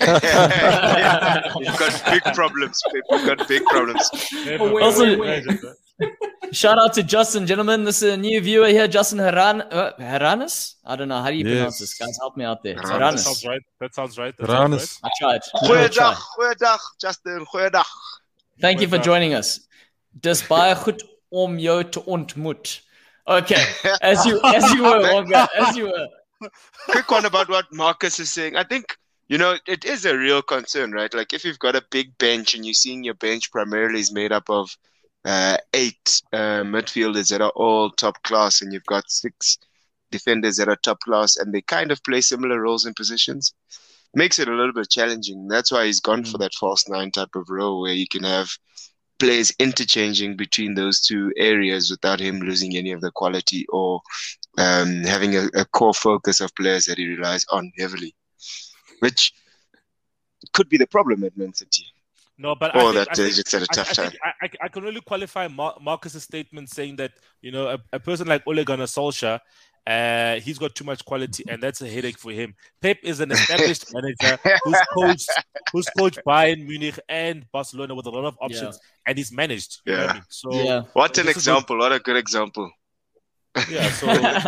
got big problems, Pep. You've got big problems. Oh, wait, Also- wait, wait. Shout out to Justin, gentlemen. This is a new viewer here, Justin Haran, uh, Haranis. I don't know how do you pronounce Yes. this, guys. Help me out there. It's Haranis. That Haranis. sounds right. That sounds right. That sounds Ranus. I tried. I tried. Goeiedag, goeiedag, Justin. Goeiedag. Thank you for Goeiedag. joining us. Dis baie goed om jou te ontmoet. Okay, as you as you were, Wonga, as you were. Quick one about what Marcus is saying. I think, you know, it is a real concern, right? Like if you've got a big bench and you're seeing your bench primarily is made up of uh, eight uh, midfielders that are all top class, and you've got six defenders that are top class, and they kind of play similar roles and positions, makes it a little bit challenging. That's why he's gone for that false nine type of role where you can have players interchanging between those two areas without him losing any of the quality or um, having a, a core focus of players that he relies on heavily, which could be the problem at Man City. No, but Or I think, that I uh, think, it's at a I, tough I, time. think I, I, I can only qualify Mar- Marcus's statement saying that, you know, a, a person like Ole Gunnar Solskjaer, uh, he's got too much quality, and that's a headache for him. Pep is an established manager who's coached, who's coached Bayern Munich and Barcelona with a lot of options, and he's managed. You know what I Yeah. mean? So, Yeah. What an this is example. What a good example. yeah. So,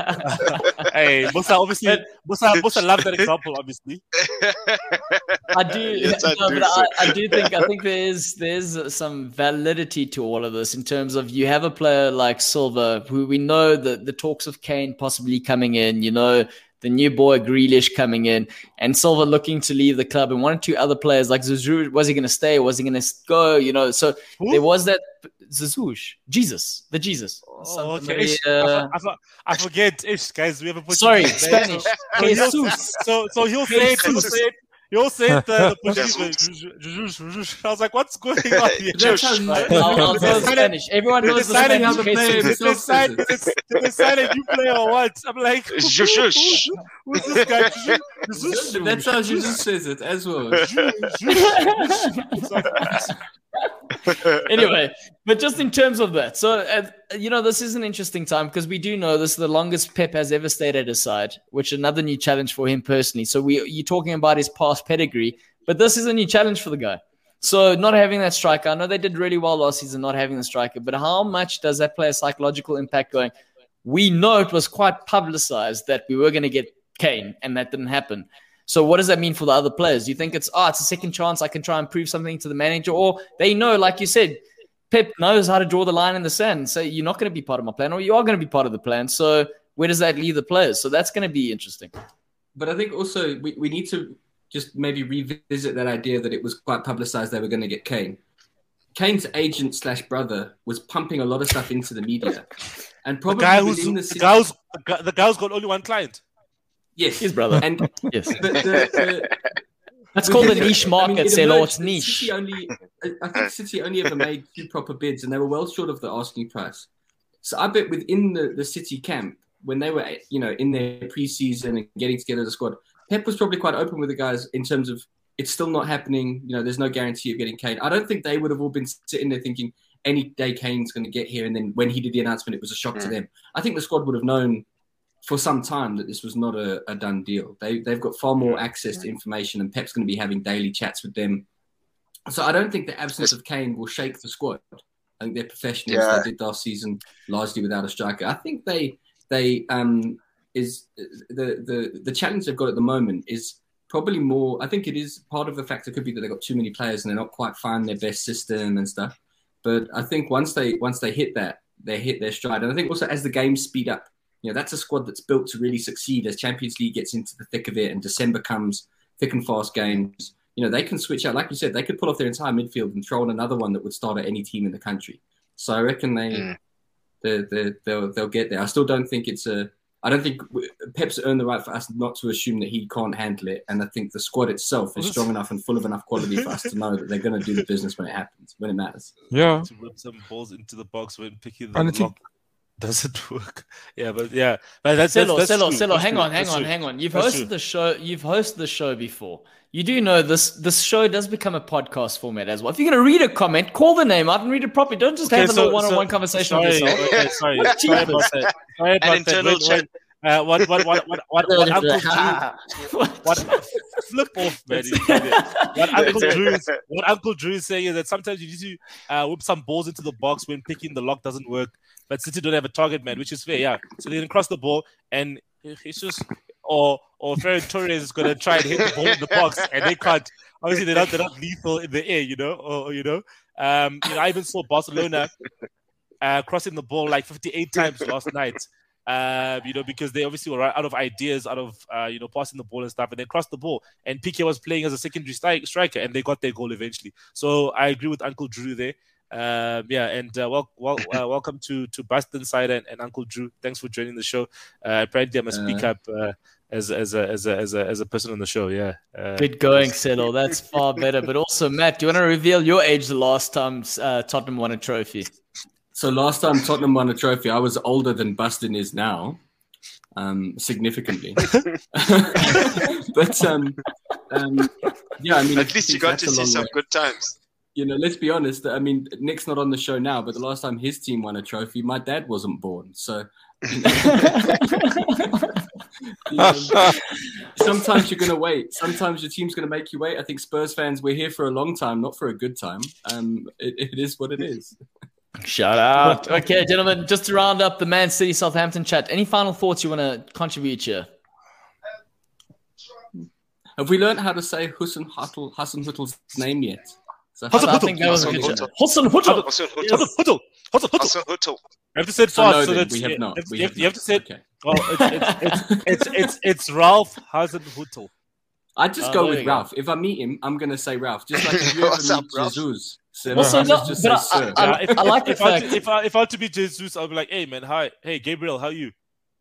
hey, Musa obviously, Musa, Musa loved that example, obviously. I do, Yes, I no, do, but I, sir. I do think I think there's there's some validity to all of this in terms of you have a player like Silva who we know that the talks of Kane possibly coming in, you know, the new boy Grealish coming in, and Silva looking to leave the club, and one or two other players like Zizou, was he going to stay? Was he going to go? You know, so Who? there was that Zizou, Jesus, the Jesus. Oh, Something okay. Ish, very, uh, I, for- I, for- I forget. Ish, guys, we have a sorry, Portuguese name, Spanish. so- so he'll- Jesus. So, so he'll say it. He'll Jesus. say it. He'll say it. Uh, the Jesus. Portuguese. I was like, what's going on here? That's how Right, I'll, I'll go Spanish. Everyone They're knows the deciding how Spanish the player case. Did they himself sign? says Did it. they, did they sign a new player or what? I'm like, Shush. who's this guy? Jesus. That's how Jesus says it as well. Anyway, but just in terms of that, so uh, you know, this is an interesting time because we do know this is the longest Pep has ever stayed at his side, which is another new challenge for him personally. So we you're talking about his past pedigree, but this is a new challenge for the guy. So not having that striker, I know they did really well last season, not having the striker, but how much does that play a psychological impact? Going, we know it was quite publicized that we were going to get Kane, and that didn't happen. So what does that mean for the other players? Do you think it's, oh, it's a second chance, I can try and prove something to the manager? Or they know, like you said, Pep knows how to draw the line in the sand and say, you're not going to be part of my plan, or you are going to be part of the plan. So where does that leave the players? So that's going to be interesting. But I think also we, we need to just maybe revisit that idea that it was quite publicized they were going to get Kane. Kane's agent slash brother was pumping a lot of stuff into the media. And The probably guy who's within the the city- guy who's, the guy- the guy who's got only one client. Yes. His brother. And Yes. but the, the, That's called a within- niche I market, mean, it Selo. emerged It's that niche. City only, I think City only ever made two proper bids, and they were well short of the asking price. So I bet within the, the City camp, when they were, you know, in their preseason and getting together the squad, Pep was probably quite open with the guys in terms of it's still not happening. You know, there's no guarantee of getting Kane. I don't think they would have all been sitting there thinking any day Kane's going to get here, and then when he did the announcement, it was a shock to them. I think the squad would have known for some time that this was not a, a done deal. They, they've got far more access to information, and Pep's going to be having daily chats with them. So I don't think the absence of Kane will shake the squad. I think they're professionals. Yeah. They did last season largely without a striker. I think they they um is the the the challenge they've got at the moment is probably more. I think it is part of the factor could be that they've got too many players and they're not quite finding their best system and stuff. But I think once they once they hit that, they hit their stride. And I think also as the games speed up, you know, that's a squad that's built to really succeed as Champions League gets into the thick of it and December comes, thick and fast games. You know, they can switch out. Like you said, they could pull off their entire midfield and throw in another one that would start at any team in the country. So I reckon they, Mm. they, they they'll they'll get there. I still don't think it's a. I don't think Pep's earned the right for us not to assume that he can't handle it. And I think the squad itself is strong enough and full of enough quality for us to know that they're going to do the business when it happens, when it matters. Yeah. To rip some balls into the box when picking And I the think- lock doesn't work. Yeah, but yeah, but that's that's, Selo, that's Selo, true. Selo, That's hang true. on, hang That's on, true. hang on. You've That's hosted true. the show. You've hosted the show before. You do know this. This show does become a podcast format as well. If you're going to read a comment, call the name out and read it properly. Don't just Okay, have a so- little one-on-one so- conversation sorry, with yourself. okay, sorry, What's sorry cheaper? about that. Sorry about that. internal Wait, chat. wait. Uh, what, what, what, what, what, what Uncle Drew, what, flip off, man. you idiot. What Uncle Drew, is, what Uncle Drew is saying is that sometimes you need to uh, whip some balls into the box when picking the lock doesn't work. But City don't have a target man, which is fair, yeah. So they can cross the ball, and it's just or or Ferran Torres is gonna try and hit the ball in the box, and they can't. Obviously, they're not they're not lethal in the air, you know. Or you know, um, you know, I even saw Barcelona uh, crossing the ball like fifty-eight times last night. Uh, you know, because they obviously were out of ideas, out of uh, you know, passing the ball and stuff, and they crossed the ball. And Piqué was playing as a secondary stri- striker, and they got their goal eventually. So I agree with Uncle Drew there. Um, yeah, and uh, well, well, uh, welcome to to Boston Side and, and Uncle Drew. Thanks for joining the show. Uh, apparently, I must speak Uh, up uh, as as a as a as a as a person on the show. Yeah, uh, Good going, Selo. That's far better. But also, Matt, do you want to reveal your age the last time uh, Tottenham won a trophy? So last time Tottenham won a trophy, I was older than Bustin is now, um, significantly. But um, um, yeah, I mean, At least you got that's to a see long some way. good times. You know, let's be honest. I mean, Nick's not on the show now, but the last time his team won a trophy, my dad wasn't born. So you know, sometimes you're going to wait. Sometimes your team's going to make you wait. I think Spurs fans, we're here for a long time, not for a good time. Um, it, it is what it is. Shout out. Okay, gentlemen, just to round up the Man City Southampton chat, any final thoughts you want to contribute here? Have we learned how to say Hussein Huttel, Hassan Huttel's name yet? So Hassan I Huttel. think that was a good Hassan chat. Hussein Huttel. Hassan Huddle, Huttel. huddle, huddle, huddle. Hassan Huttel. You have to say it So fast. no, so then, that's we have yeah, not. that's- We you, have, have you have to not. say it. Okay. Well, it's it's it's it's, it's, it's Ralph Hasenhüttl. I'd just Oh, go there with you go. Ralph. If I meet him, I'm going to say Ralph. Just like if you ever What's up, meet Ralph? Jesus. So Also, just, no, just but say I- sir. I- Yeah, if, I like the if, I, fact- if I if I were to be Jesus, I'd be like, hey man, hi, hey Gabriel, how are you?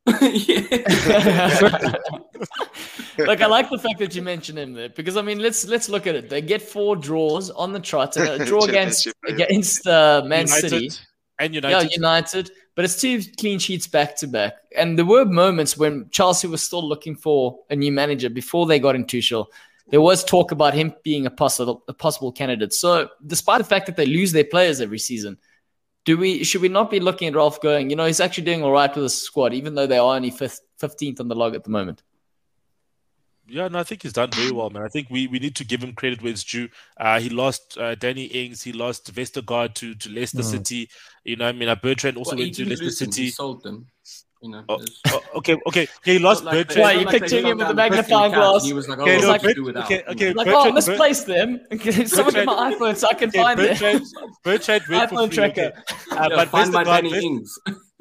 Yeah. Look, I like the fact that you mentioned him there because I mean, let's let's look at it. They get four draws on the trot, and a draw against Championship, yeah. against uh, Man United City, and yeah, United. United. But it's two clean sheets back to back, and there were moments when Chelsea was still looking for a new manager before they got in Tuchel. There was talk about him being a possible a possible candidate. So, despite the fact that they lose their players every season, do we should we not be looking at Ralph going, you know, he's actually doing all right with the squad, even though they are only fifth, fifteenth on the log at the moment? Yeah, no, I think he's done very well, man. I think we, we need to give him credit where it's due. Uh, he lost uh, Danny Ings, he lost Vestergaard to, to Leicester Mm. City. You know, I mean, uh, Bertrand also Well, he went to didn't Leicester lose them. He City. sold them. You know, Oh, there's- oh, okay, okay, okay. He lost Not like they- Bertrand. Why, not you like they picturing fell him with down the magnifying Preston Count, glass? and he was like, oh, Okay, what no, do I Bert- do without? okay, okay, you know? Like, Bertrand- oh, misplaced them. Someone get my iPhone so I can Okay, find it. Bertrand, Bertrand went for iPhone free. tracker. Okay. Uh, Yeah, but find my Vestergaard, Danny Vest- Ings.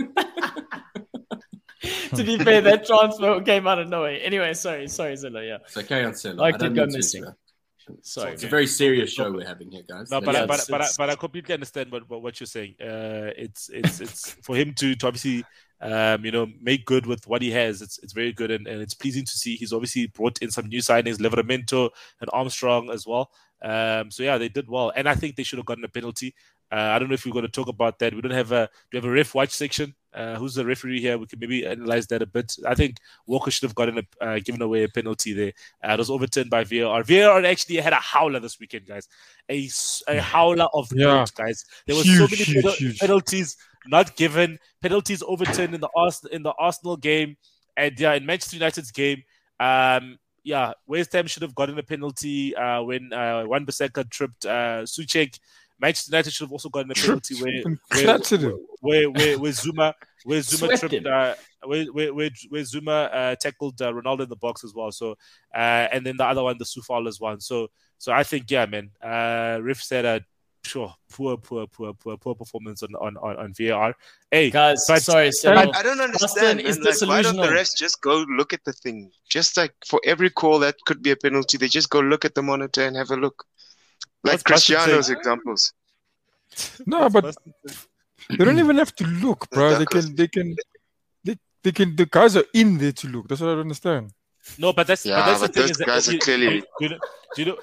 To be fair, that transfer came out of nowhere. Anyway, sorry, sorry, Zilla. Yeah, So carry on, Silla. I I could don't go mean to missing. interrupt. sorry. It's a man. very serious show we're having here, guys. No, but, Yeah, I, but, it's- but, I, it's- but I completely understand what, what, what you're saying. Uh, it's it's it's for him to, to obviously um, you know, make good with what he has. It's it's very good, and, and it's pleasing to see. He's obviously brought in some new signings, Livramento and Armstrong as well. Um, so yeah, they did well, and I think they should have gotten a penalty. Uh, I don't know if we're going to talk about that. We don't have a do we have a ref watch section. Uh, who's the referee here? We can maybe analyze that a bit. I think Walker should have gotten a, uh, given away a penalty there. Uh, it was overturned by V A R. V A R actually had a howler this weekend, guys. A, a howler of Yeah. note, guys. There were Huge, so many huge, penal- huge. penalties not given, penalties overturned in the Ars- in the Arsenal game, and yeah, in Manchester United's game. Um, yeah, West Ham should have gotten a penalty uh, when uh, Wan-Bissaka tripped uh, Suchek. Manchester United should have also gotten a penalty where and where, clattered him. where, where, where Zuma where Zuma Swept tripped him. uh, where, where, where, where Zuma uh, tackled uh, Ronaldo in the box as well. So uh, and then the other one, the Sufala's one. So so I think yeah, man. Uh, Riff said uh, sure, poor, poor, poor, poor, poor performance on on on, on V A R. Hey, Guys, but- sorry, I, Cyril. I don't understand. Boston is man. Like, why don't the disillusional. refs just go look at the thing? Just like for every call that could be a penalty, they just go look at the monitor and have a look. Like What's Boston Cristiano's saying? examples. No, but they don't even have to look, bro. They Duckers. can, they can, they, they can. The guys are in there to look. That's what I don't understand. No, but that's Yeah, but that's but the thing those is that guys are you- clearly- you know, do you know,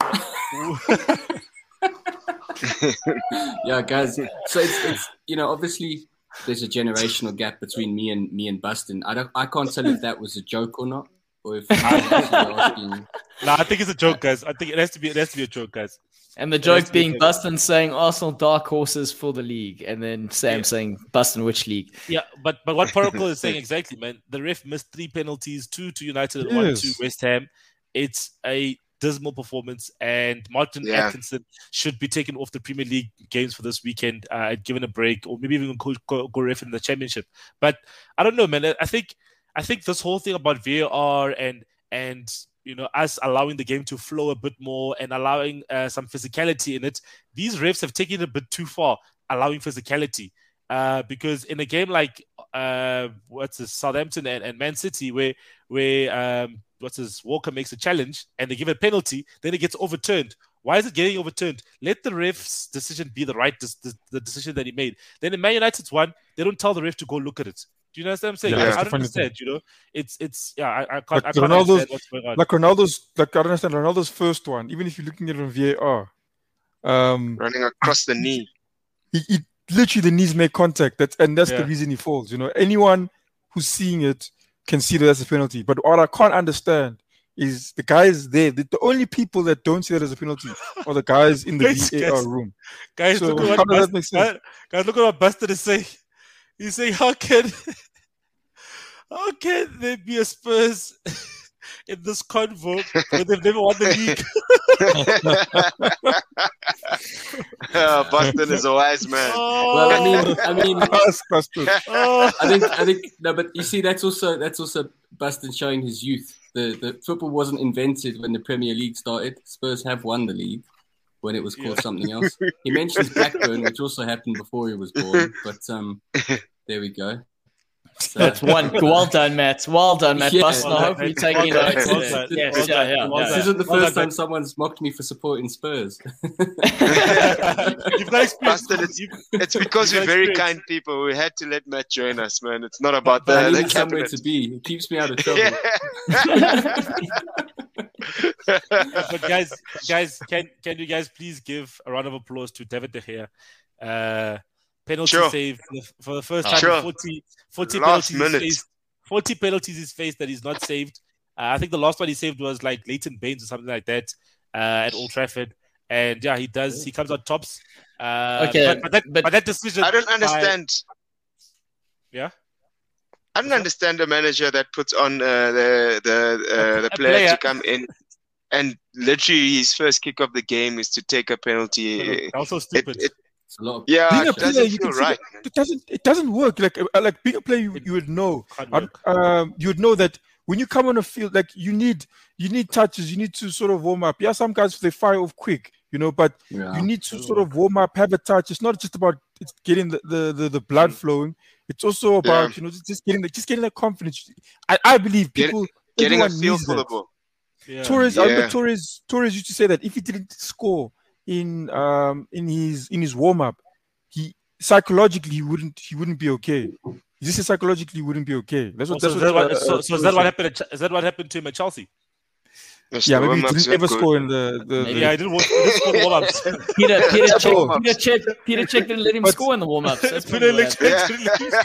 Yeah, guys. So it's, it's you know obviously there's a generational gap between me and me and Bustin. I don't I can't tell if that was a joke or not, or if I'm actually asking. Nah, I think it's a joke, guys. I think it has to be it has to be a joke, guys. And the That's joke the being thing. Bustin saying Arsenal dark horses for the league, and then Sam Yeah. saying Bustin which league. Yeah, but but what Protocol is saying exactly, man. The ref missed three penalties, two to United and one Yes. to West Ham. It's a dismal performance, and Martin Yeah. Atkinson should be taken off the Premier League games for this weekend, uh, given a break, or maybe even go, go, go ref in the Championship. But I don't know, man. I think I think this whole thing about V A R and and you know us allowing the game to flow a bit more and allowing uh, some physicality in it, these refs have taken it a bit too far, allowing physicality. Uh, because in a game like uh, what's this, Southampton and, and Man City, where where um, what's this, Walker makes a challenge and they give a penalty, then it gets overturned. Why is it getting overturned? Let the ref's decision be the right dis- the, the decision that he made. Then in Man United's one, they don't tell the ref to go look at it. Do you understand what I'm saying? Yeah, I, that's I the don't funny thing. understand. You know, it's it's yeah. I, I can't Like I can't Ronaldo's- understand what's going on. Like Ronaldo's, like I don't understand Ronaldo's first one. Even if you're looking at it on V A R, um, Running across the knee. he, he literally the knees make contact. That's and that's Yeah. the reason he falls. You know, anyone who's seeing it can see that that's a penalty. But what I can't understand is the guys there. The, the only people that don't see that as a penalty are the guys in the Guys, V A R guys. room. Guys, So look at how what does Bust- that make sense? guys, guys, look at what Buster is saying. He's saying, how can how can there be a Spurs in this convo when they've never won the league? Uh, Boston is a wise man. Oh, Well, I mean, I mean, That's busted. oh. I think, I think, no, but you see, that's also that's also Bustin showing his youth. The the football wasn't invented when the Premier League started. Spurs have won the league when it was called Yeah. something else. He mentions Blackburn, which also happened before he was born. But um, there we go. So, That's one. Well done, Matt. Well done, Matt. Yeah. Bustin, I Well hope done, you're taking well done, notes. well there. done, Yes, well yeah, done, yeah, well yeah. this done. isn't the Well first done, time someone's mocked me for supporting Spurs. You've got experience. Bastard, it's- You- It's because you we're got very experience. kind people. We had to let Matt join us, man. It's not about But I the, the need somewhere cabinet. to be. It keeps me out of trouble. Yeah. But guys, guys, can can you guys please give a round of applause to David De Gea? Uh, penalty Sure. save for the, for the first time. Sure. forty, forty Last penalties minute. he's faced. forty penalties he's faced that he's not saved. Uh, I think the last one he saved was like Leighton Baines or something like that uh, at Old Trafford. And yeah, he does. He comes on tops. Uh, Okay, but, but that but- but that decision. I don't by- understand. Yeah? I don't understand a manager that puts on uh, the the uh, the A player, player. to come in and literally his first kick of the game is to take a penalty. also It, stupid. it, It's a lot of yeah, Being a it doesn't player, you feel can see right. that it doesn't. It doesn't work. Like uh, like being a player, you, you would know. Can't Uh, work. um, you would know that when you come on a field, like you need you need touches. You need to sort of warm up. Yeah, some guys they fire off quick, you know, but yeah. you need to Doesn't sort of warm up, have a touch. It's not just about it's getting the, the, the, the blood flowing. It's also about Yeah. you know just, just getting the just getting the confidence. I, I believe Get- people Getting a everyone feel needs for the that. ball. Yeah. Torres, I remember Yeah. Torres, Torres used to say that if he didn't score in um in his in his warm up, he psychologically he wouldn't he wouldn't be okay. He just said psychologically he wouldn't be okay. That's what. Also, That's is that what, what, uh, so, uh, so is that Torres what said. happened? At, Ch- is that what happened to him at Chelsea? It's Yeah, the maybe he warm-ups didn't ever not good. score in the. the, Maybe the Yeah, I didn't, watch, I didn't score the warm-ups. Peter, Peter, That's Check, all. Peter, Check, Peter Check didn't let him But- score in the warm-ups. That's Peter probably what happened.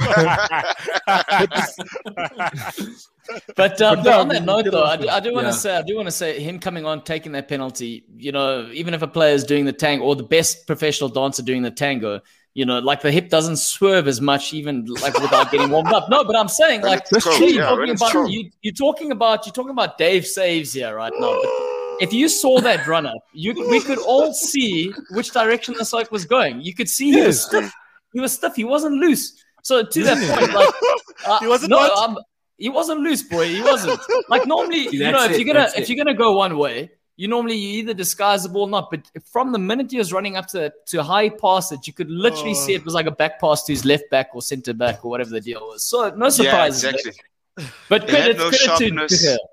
But, um, But but yeah, on I that mean, note, get though, on I to do, it. I do want to Yeah. say, I do want to say, him coming on, taking that penalty. You know, even if a player is doing the tango or the best professional dancer doing the tango, you know, like the hip doesn't swerve as much, even like without getting warmed up. No, but I'm saying, When like, it's That's cold, true. you're yeah, when talking it's about cold. you, you're talking about you're talking about Dave saves here right now. But if you saw that run up, you we could all see which direction the cycle was going. You could see he was Yes. stiff. He was stiff. He wasn't loose. So to that point, like uh, He wasn't no, what? um, he wasn't loose, boy. He wasn't. Like normally, See, you know, that's if it, you're gonna that's if it. you're gonna go one way, you normally you either disguise the ball or not. But from the minute he was running up to to a high pass, that you could literally oh. see it was like a back pass to his left back or centre back or whatever the deal was. So no surprises. Yeah, exactly. There. But credit, no credit to, to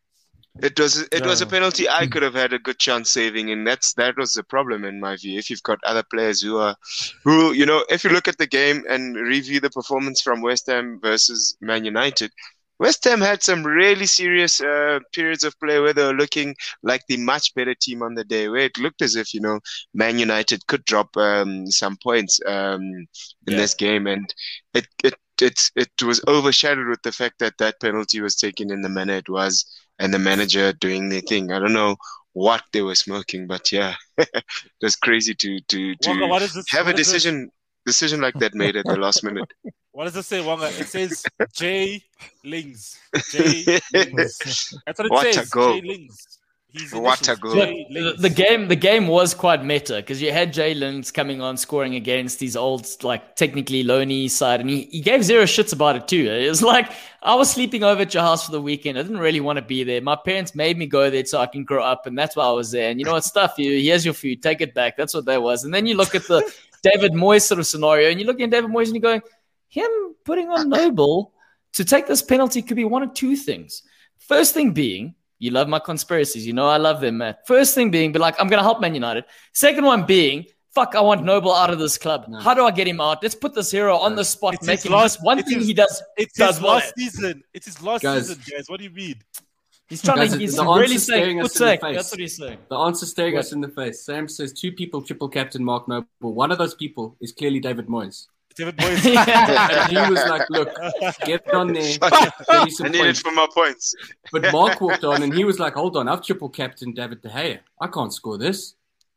It was it no. was a penalty I could have had a good chance saving, and that's that was the problem in my view. If you've got other players who are, who you know, if you look at the game and review the performance from West Ham versus Man United, West Ham had some really serious uh, periods of play where they were looking like the much better team on the day, where it looked as if, you know, Man United could drop um, some points um, in yeah. this game. And it, it, it, it was overshadowed with the fact that that penalty was taken in the manner it was and the manager doing their thing. I don't know what they were smoking, but yeah, it was crazy to, to, to Wonga, what is this, have what a decision... decision like that made at the last minute. What does it say, Wonga? It says J Lings. J Lings. That's what it what says. A goal. J Lings. He's what a goal. The, the game the game was quite meta because you had Jay Lings coming on scoring against these old, like technically loany side, and he, he gave zero shits about it too. It was like I was sleeping over at your house for the weekend. I didn't really want to be there. My parents made me go there so I can grow up, and that's why I was there. And you know what, stuff you here's your food, take it back. That's what that was. And then you look at the David Moyes sort of scenario, and you're looking at David Moyes and you're going, him putting on Noble to take this penalty could be one of two things. First thing being, you love my conspiracies. You know I love them, Matt. First thing being, be like, I'm going to help Man United. Second one being, fuck, I want Noble out of this club. No. How do I get him out? Let's put this hero on the spot. It's make him last, one thing his, he does. It's does his last well. season. It's his last guys, season, guys. What do you mean? He's trying guys, to. He's the really saying, us That's what he's saying. The answer staring what? us in the face. Sam says two people triple captain Mark Noble. One of those people is clearly David Moyes. David Moyes. And he was like, look, get on there. I need it for my points. But Mark walked on and he was like, hold on, I've triple captain David De Gea. I can't score this.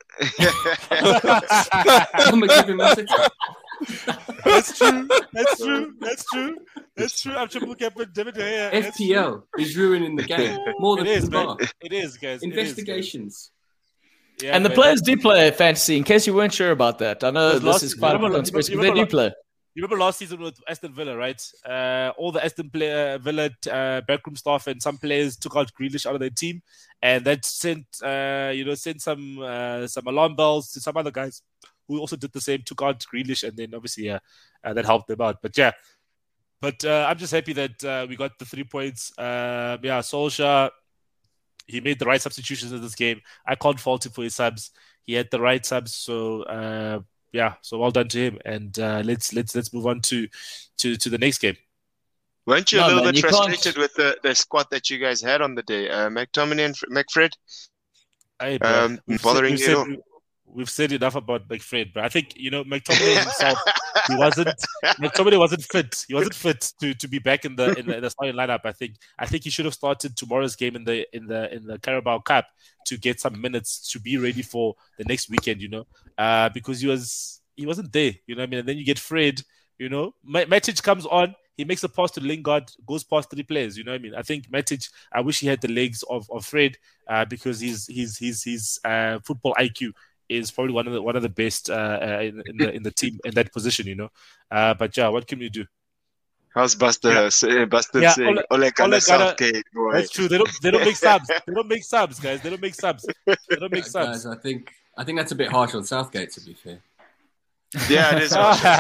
I'm going to give him a six. That's true. That's true. That's true. That's true. I'm triple captain David De Gea. F P L is ruining the game more than it is, man. It is, guys. Investigations. It is, guys. Yeah, and the man. players do play fantasy, in case you weren't sure about that. I know this last, is quite a conspiracy, but they do play. You remember last season with Aston Villa, right? Uh, all the Aston player, Villa uh, backroom staff and some players took out Grealish out of their team, and that sent, uh, you know, sent some uh, some alarm bells to some other guys who also did the same, took out Grealish, and then obviously yeah, uh, that helped them out. But yeah, but uh, I'm just happy that uh, we got the three points. Uh, yeah, Solskjaer, he made the right substitutions in this game. I can't fault him for his subs. He had the right subs, so. Uh, Yeah, so well done to him, and uh, let's let's let's move on to to, to the next game. Weren't you no, a little man, bit you frustrated can't... with the, the squad that you guys had on the day, uh, McTominay and McFred? Hey, um, bothering said, you? Said, we've said enough about McFred, but I think you know McTominay himself, he wasn't McTominay wasn't fit. He wasn't fit to, to be back in the in the, in the starting lineup. I think I think he should have started tomorrow's game in the in the in the Carabao Cup to get some minutes to be ready for the next weekend. You know, uh, because he was he wasn't there. You know what I mean? And then you get Fred. You know, Matic comes on. He makes a pass to Lingard, goes past three players. You know what I mean? I think Matic, I wish he had the legs of, of Fred uh, because his his his his uh, football I Q is probably one of the one of the best uh, uh, in, in the in the team in that position. You know, uh, but yeah, what can we do? How's Buster yeah. saying? Buster yeah, saying, Ole Gunnar Southgate. That's true. They don't they don't make subs. They don't make subs, guys. They don't make subs. They don't make subs. Guys, I think I think that's a bit harsh on Southgate, to be fair. Yeah, it is.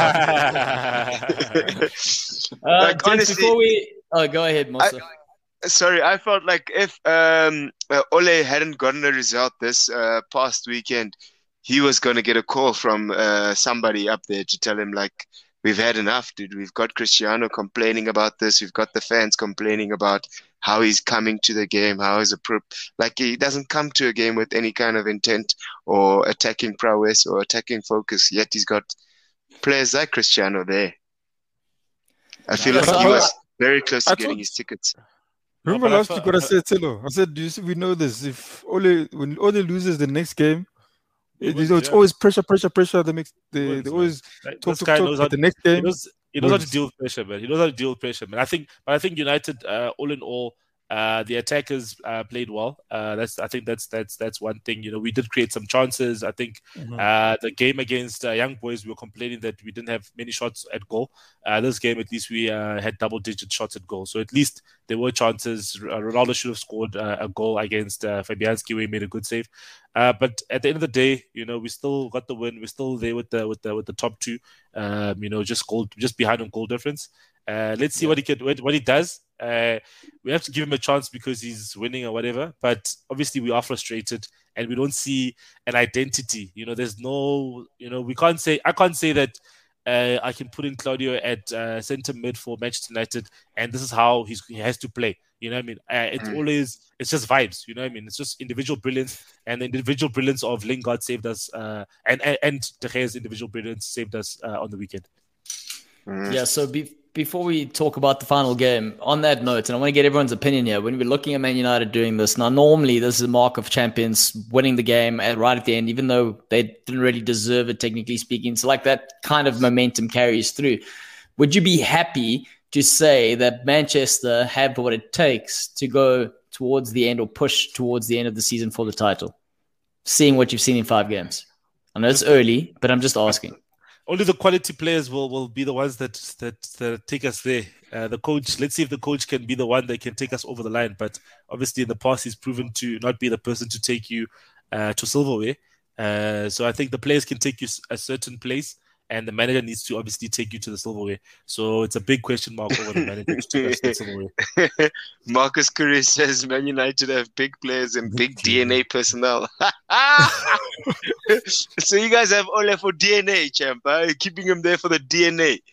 uh, like, honestly, before we, oh, go ahead, Musa. I, sorry, I felt like if um, uh, Ole hadn't gotten a result this uh, past weekend, he was going to get a call from uh, somebody up there to tell him, like, we've had enough, dude. We've got Cristiano complaining about this. We've got the fans complaining about how he's coming to the game, how he's a pro. Like, he doesn't come to a game with any kind of intent or attacking prowess or attacking focus. Yet he's got players like Cristiano there. I feel yeah, like so he I, was very close to I getting thought, his tickets. Remember no, last week what I said, Tilo? I said, do you see, we know this. If Ole, when Ole loses the next game, It, wins, you know, it's yeah. always pressure, pressure, pressure. They make they, Wins, they always like, talk, this talk, guy talk. knows But how, the next game, he knows, he knows how to wins. deal with pressure, man. He knows how to deal with pressure, man. I think, but I think United, uh, all in all, Uh, the attackers uh, played well. Uh, that's I think that's that's that's one thing. You know, we did create some chances. I think Mhm. uh, the game against uh, Young Boys, we were complaining that we didn't have many shots at goal. Uh, this game, at least, we uh, had double-digit shots at goal. So at least there were chances. Uh, Ronaldo should have scored uh, a goal against uh, Fabianski, where he made a good save. Uh, but at the end of the day, you know, we still got the win. We're still there with the with the with the top two. Um, you know, just goal, just behind on goal difference. Uh, let's see what he can, what, what he does. Uh, we have to give him a chance because he's winning or whatever. But obviously, we are frustrated and we don't see an identity. You know, there's no, you know, we can't say, I can't say that uh, I can put in Claudio at uh, centre mid for Manchester United and this is how he's, he has to play. You know what I mean? Uh, it's Mm. always, it's just vibes. You know what I mean? It's just individual brilliance, and the individual brilliance of Lingard saved us, uh, and, and, and De Gea's individual brilliance saved us uh, on the weekend. Mm. Yeah, so be- before we talk about the final game, on that note, and I want to get everyone's opinion here, when we're looking at Man United doing this, now normally this is a mark of champions winning the game at, right at the end, even though they didn't really deserve it, technically speaking. So like that kind of momentum carries through. Would you be happy to say that Manchester have what it takes to go towards the end or push towards the end of the season for the title, seeing what you've seen in five games? I know it's early, but I'm just asking. Only the quality players will, will be the ones that that, that take us there. Uh, the coach, let's see if the coach can be the one that can take us over the line. But obviously, in the past, he's proven to not be the person to take you uh, to silverware. Uh, so I think the players can take you a certain place, and the manager needs to obviously take you to the silverware. So it's a big question mark over the manager to take us to the silverware. Marcus Curry says Man United have big players and big D N A personnel. So you guys have Ole for D N A, champ. Huh? You're keeping him there for the D N A.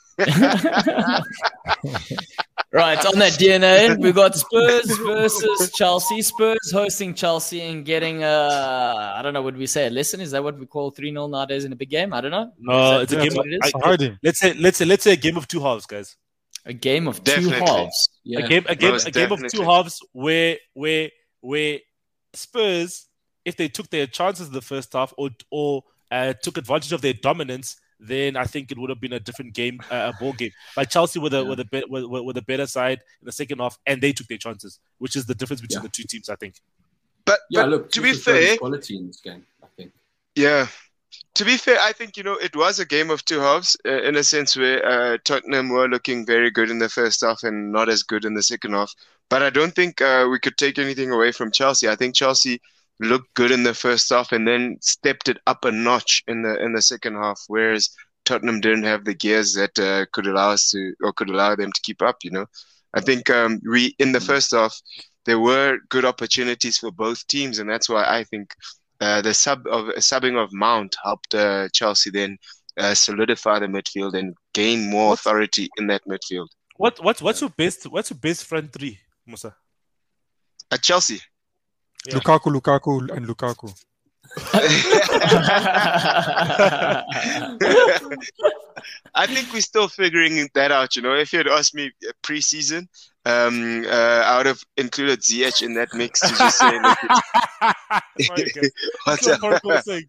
Right, on that D N A, we've got Spurs versus Chelsea. Spurs hosting Chelsea and getting, uh, I don't know, would we say a lesson? Is that what we call three nil nowadays in a big game? I don't know. No, Is it's a that game. what Of, it is? I- Hiding. let's say let's say let's say a game of two halves, guys. A game of Definitely. two halves. Yeah. A game, a game, Most a game of two definitely. halves where where where Spurs, if they took their chances in the first half or or uh, took advantage of their dominance, then I think it would have been a different game, uh, a ball game. But Chelsea were the Yeah. were the be- were, were the better side in the second half, and they took their chances, which is the difference between Yeah. the two teams, I think. But, Yeah, but look, to be Tuchel showed his fair, quality in this game, I think. yeah. To be fair, I think, you know, it was a game of two halves uh, in a sense where uh, Tottenham were looking very good in the first half and not as good in the second half. But I don't think uh, we could take anything away from Chelsea. I think Chelsea looked good in the first half and then stepped it up a notch in the in the second half, whereas Tottenham didn't have the gears that uh, could allow us to or could allow them to keep up. You know, I think um, we in the first half there were good opportunities for both teams, and that's why I think. Uh, the sub of subbing of Mount helped uh, Chelsea then uh, solidify the midfield and gain more What? authority in that midfield. What what what's your best what's your best front three, Musa? At Chelsea, Yeah. Lukaku, Lukaku, and Lukaku. I think we're still figuring that out. You know, if you had asked me uh, pre-season, um, uh, I would have included Ziyech in that mix to just say, look, Sorry, guys. what's That's what Parker was saying.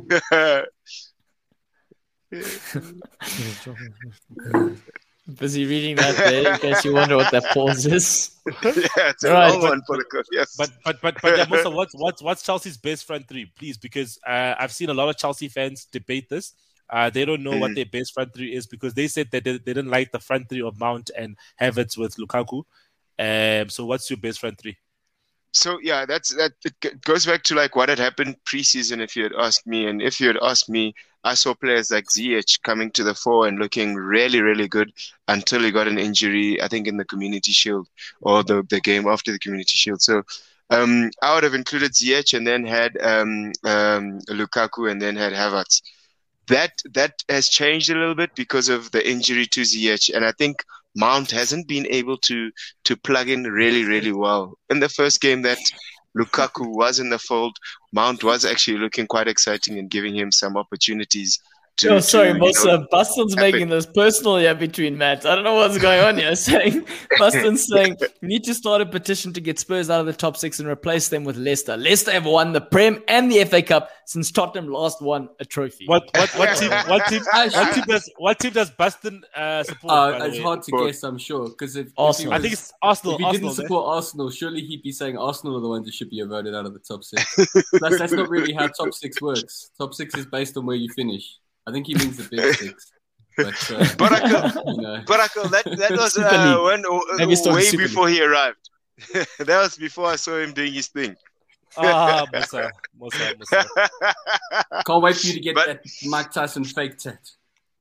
up? Busy reading that there in case you wonder what that pause is. Yeah, it's a Right, long but- one for the coach. Yes. But but but but yeah, Musa, what's what's what's Chelsea's best front three, please? Because uh, I've seen a lot of Chelsea fans debate this. Uh, they don't know what Mm. their best front three is because they said that they, they didn't like the front three of Mount and Havertz with Lukaku. Um, so what's your best front three? So yeah, that's that. It g- goes back to like what had happened preseason. If you had asked me, and if you had asked me, I saw players like Ziyech coming to the fore and looking really, really good until he got an injury. I think in the Community Shield or the the game after the Community Shield. So um, I would have included Ziyech and then had um, um, Lukaku and then had Havertz. That that has changed a little bit because of the injury to Ziyech, and I think Mount hasn't been able to to plug in really, really well. In the first game that Lukaku was in the fold, Mount was actually looking quite exciting and giving him some opportunities To, Oh, sorry, to, you Musa. know, Buston's happen. making this personal here between Matt. I don't know what's going on here. Saying Buston's saying need to start a petition to get Spurs out of the top six and replace them with Leicester. Leicester have won the Prem and the F A Cup since Tottenham last won a trophy. What what what team what team what team does what team does Buston uh, support? Uh, by the it's way? hard to guess, I'm sure, because if, if he Arsenal. I was- think it's Arsenal. if he Arsenal, didn't eh? support Arsenal, surely he'd be saying Arsenal are the ones that should be voted out of the top six. Plus, that's not really how top six works. Top six is based on where you finish. I think he means the big six. But, uh, Barack, you know, Barack, that, that was Super uh, League. when, Maybe it's uh, not way Super before he arrived. That was before I saw him doing his thing. Ah, Musa, Musa, Musa. can't wait for you to get But- that Mike Tyson fake tat.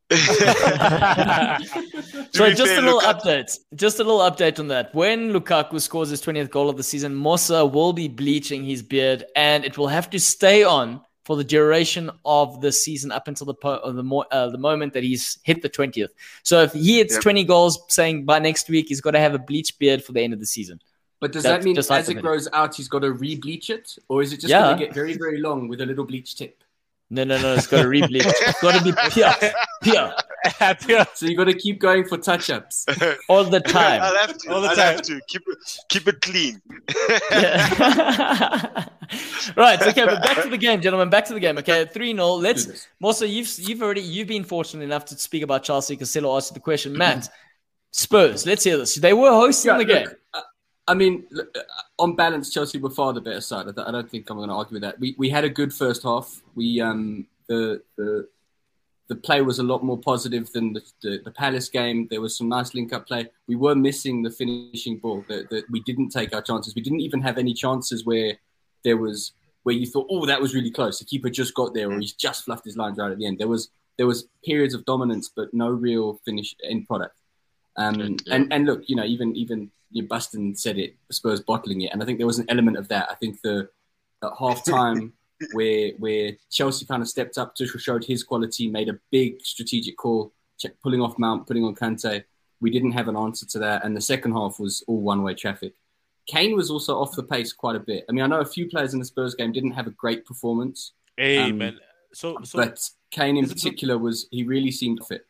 So be just fair, a little Lukaku- update. Just a little update on that. When Lukaku scores his twentieth goal of the season, Mossa will be bleaching his beard, and it will have to stay on for the duration of the season up until the po- uh, the, mo- uh, the moment that he's hit the twentieth. So if he hits Yep. twenty goals, saying by next week he's got to have a bleached beard for the end of the season. But does That's that mean just as it hypothetical. grows out, he's got to re-bleach it? Or is it just Yeah. going to get very, very long with a little bleach tip? No, no, no. It's got to re-bleach. It's got to be pure, pure Happier. So you got to keep going for touch-ups. all the time. I'll have to. All the I'll time. have to keep it, keep it clean. Yeah. Right. Okay, but back to the game, gentlemen. Back to the game. Okay, three nil. Let's. Do this. Mosa, you've you've already you've been fortunate enough to speak about Chelsea because Silo asked you the question. Matt, Spurs. Let's hear this. They were hosting the game. look, uh, I mean, look, uh, on balance, Chelsea were far the better side. I, th- I don't think I'm going to argue with that. We we had a good first half. We um the the the play was a lot more positive than the, the, the Palace game. There was some nice link-up play. We were missing the finishing ball. The, the, we didn't take our chances. We didn't even have any chances where there was where you thought, oh, that was really close. The keeper just got there, or he's just fluffed his lines right at the end. There was there was periods of dominance, but no real finish end product. Um, Yeah. and and look, you know, even even you know, Buston said it, Spurs bottling it, and I think there was an element of that. I think the at half time where where Chelsea kind of stepped up, Tuchel showed his quality, made a big strategic call, check, pulling off Mount, putting on Kante. We didn't have an answer to that, and the second half was all one-way traffic. Kane was also off the pace quite a bit. I mean, I know a few players in the Spurs game didn't have a great performance, Hey Um, man. So so but Kane in is it- particular was he really seemed fit.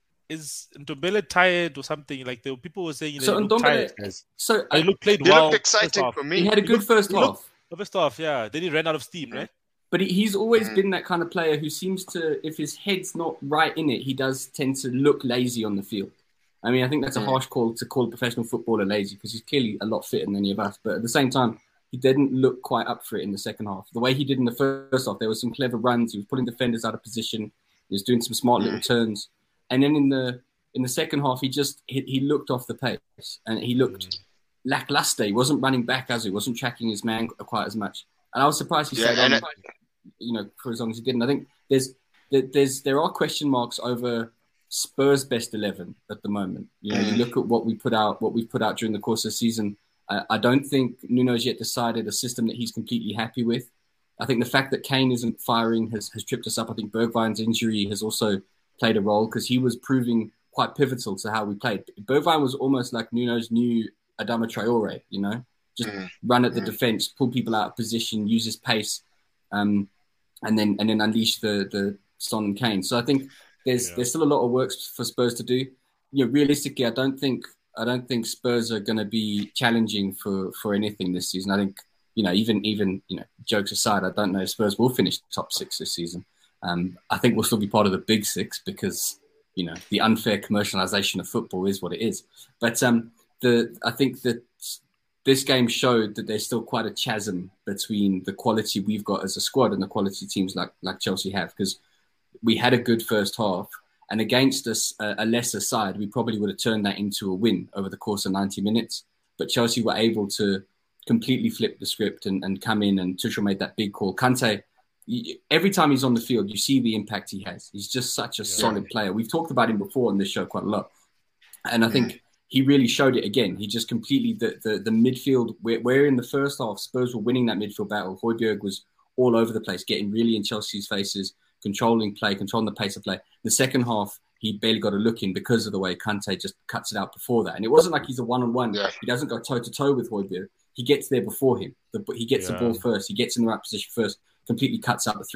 is Ndombele tired or something? Like there were people were saying, you know, So he looked Ndombele- tired, guys. So He looked played He well. looked first exciting half. for he me. had a good looked- first he half. looked- First off, yeah. Then he ran out of steam, right? But he, he's always Mhm. been that kind of player who seems to, if his head's not right in it, he does tend to look lazy on the field. I mean, I think that's a Mhm. harsh call to call a professional footballer lazy because he's clearly a lot fitter than any of us. But at the same time, he didn't look quite up for it in the second half. The way he did in the first half, there were some clever runs. He was pulling defenders out of position. He was doing some smart little turns. And then in the in the second half, he just he, he looked off the pace and he looked lackluster. He wasn't running back as he wasn't tracking his man quite as much. And I was surprised he Yeah, stayed on, and you know, for as long as he didn't. I think there's there- there's there are question marks over Spurs' best eleven at the moment. You know, you look at what we put out, what we've put out during the course of the season. I, I don't think Nuno's yet decided a system that he's completely happy with. I think the fact that Kane isn't firing has, has tripped us up. I think Bergwijn's injury has also played a role because he was proving quite pivotal to how we played. Bergwijn was almost like Nuno's new Adama Traore, you know, just Mhm. run at the defense, pull people out of position, use his pace, um, and then and then unleash the the Son and Kane. So I think there's Yeah. there's still a lot of work for Spurs to do. You know, realistically, I don't think I don't think Spurs are going to be challenging for, for anything this season. I think, you know, even even you know, jokes aside, I don't know if Spurs will finish top six this season. Um, I think we'll still be part of the big six because, you know, the unfair commercialization of football is what it is. But um, the I think that this game showed that there's still quite a chasm between the quality we've got as a squad and the quality teams like like Chelsea have, because we had a good first half, and against us a, a lesser side, we probably would have turned that into a win over the course of ninety minutes. But Chelsea were able to completely flip the script and, and come in, and Tuchel made that big call. Kante, every time he's on the field, you see the impact he has. He's just such a Yeah. solid player. We've talked about him before on this show quite a lot. And I think he really showed it again. He just completely, the the, the midfield, where, where in the first half, Spurs were winning that midfield battle. Højbjerg was all over the place, getting really in Chelsea's faces, controlling play, controlling the pace of play. The second half, he barely got a look in because of the way Kante just cuts it out before that. And it wasn't like he's a one-on-one. Yeah. He doesn't go toe-to-toe with Højbjerg. He gets there before him. The, he gets Yeah. the ball first. He gets in the right position first, completely cuts out the threat.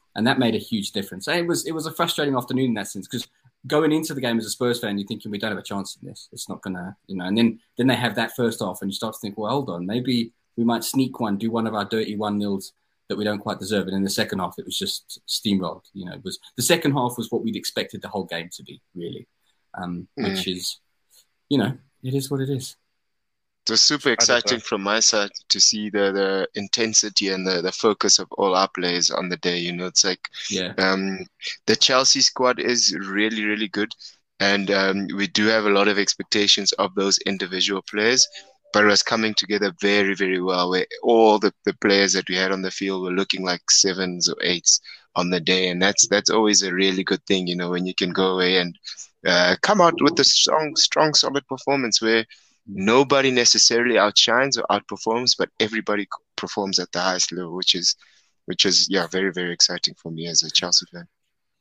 And that made a huge difference. And it was it was a frustrating afternoon in that sense, because going into the game as a Spurs fan, you're thinking we don't have a chance in this. It's not gonna, you know. And then then they have that first half, and you start to think, well, hold on, maybe we might sneak one, do one of our dirty one nils that we don't quite deserve. And in the second half, it was just steamrolled. You know, it was the second half was what we'd expected the whole game to be, really, um, mm. which is, you know, it is what it is. It was super exciting from my side to see the, the intensity and the, the focus of all our players on the day. You know, it's like yeah. um, the Chelsea squad is really, really good. And um, we do have a lot of expectations of those individual players. But it was coming together very, very well, where all the, the players that we had on the field were looking like sevens or eights on the day. And that's that's always a really good thing, you know, when you can go away and uh, come out with a strong, strong, solid performance where nobody necessarily outshines or outperforms, but everybody performs at the highest level, which is, which is yeah, very, very exciting for me as a Chelsea fan.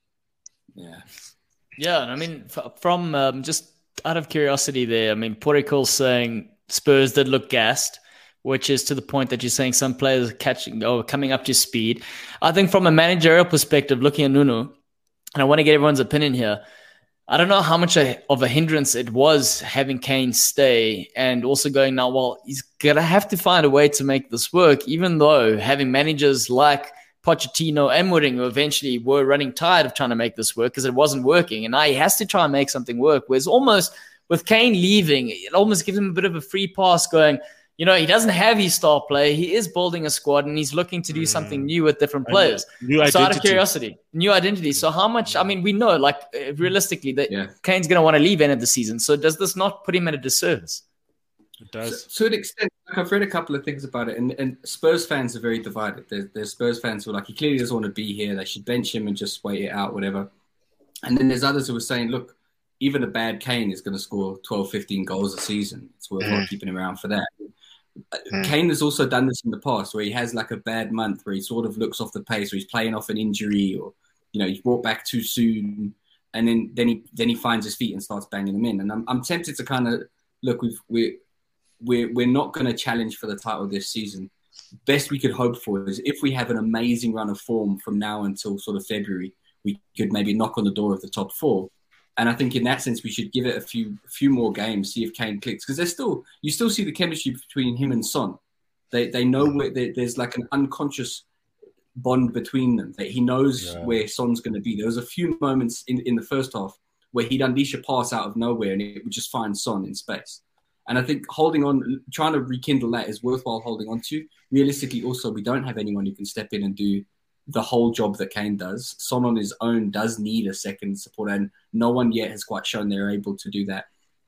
Yeah. Yeah, I mean, from um, just out of curiosity there, I mean, Porical's saying Spurs did look gassed, which is to the point that you're saying some players are catching or coming up to speed. I think from a managerial perspective, looking at Nuno, and I want to get everyone's opinion here, I don't know how much of a hindrance it was having Kane stay and also going now, well, he's going to have to find a way to make this work, even though having managers like Pochettino and Mourinho eventually were running tired of trying to make this work because it wasn't working. And now he has to try and make something work. Whereas almost with Kane leaving, it almost gives him a bit of a free pass going, you know, he doesn't have his star player. He is building a squad and he's looking to do mm. something new with different players. New so out of curiosity, new identity. So how much, I mean, we know, like, realistically, that yeah. Kane's going to want to leave end of the season. So does this not put him at a disservice? It does. So, to an extent, like I've read a couple of things about it, and, and Spurs fans are very divided. There's, there's Spurs fans who are like, he clearly doesn't want to be here. They should bench him and just wait it out, whatever. And then there's others who are saying, look, even a bad Kane is going to score twelve, fifteen goals a season. It's worthwhile mm. keeping him around for that. Mm. Kane has also done this in the past where he has like a bad month where he sort of looks off the pace, or he's playing off an injury, or, you know, he's brought back too soon. And then, then he then he finds his feet and starts banging them in. And I'm I'm tempted to kind of, look, we've, we're, we're, we're not going to challenge for the title this season. Best we could hope for is if we have an amazing run of form from now until sort of February, we could maybe knock on the door of the top four. And I think in that sense, we should give it a few few more games, see if Kane clicks. Because there's still, you still see the chemistry between him and Son. They they know where they, there's like an unconscious bond between them. That he knows yeah. where Son's going to be. There was a few moments in, in the first half where he'd unleash a pass out of nowhere and it would just find Son in space. And I think holding on, trying to rekindle that is worthwhile holding on to. Realistically, also, we don't have anyone who can step in and do the whole job that Kane does. Son on his own does need a second support, and no one yet has quite shown they're able to do that.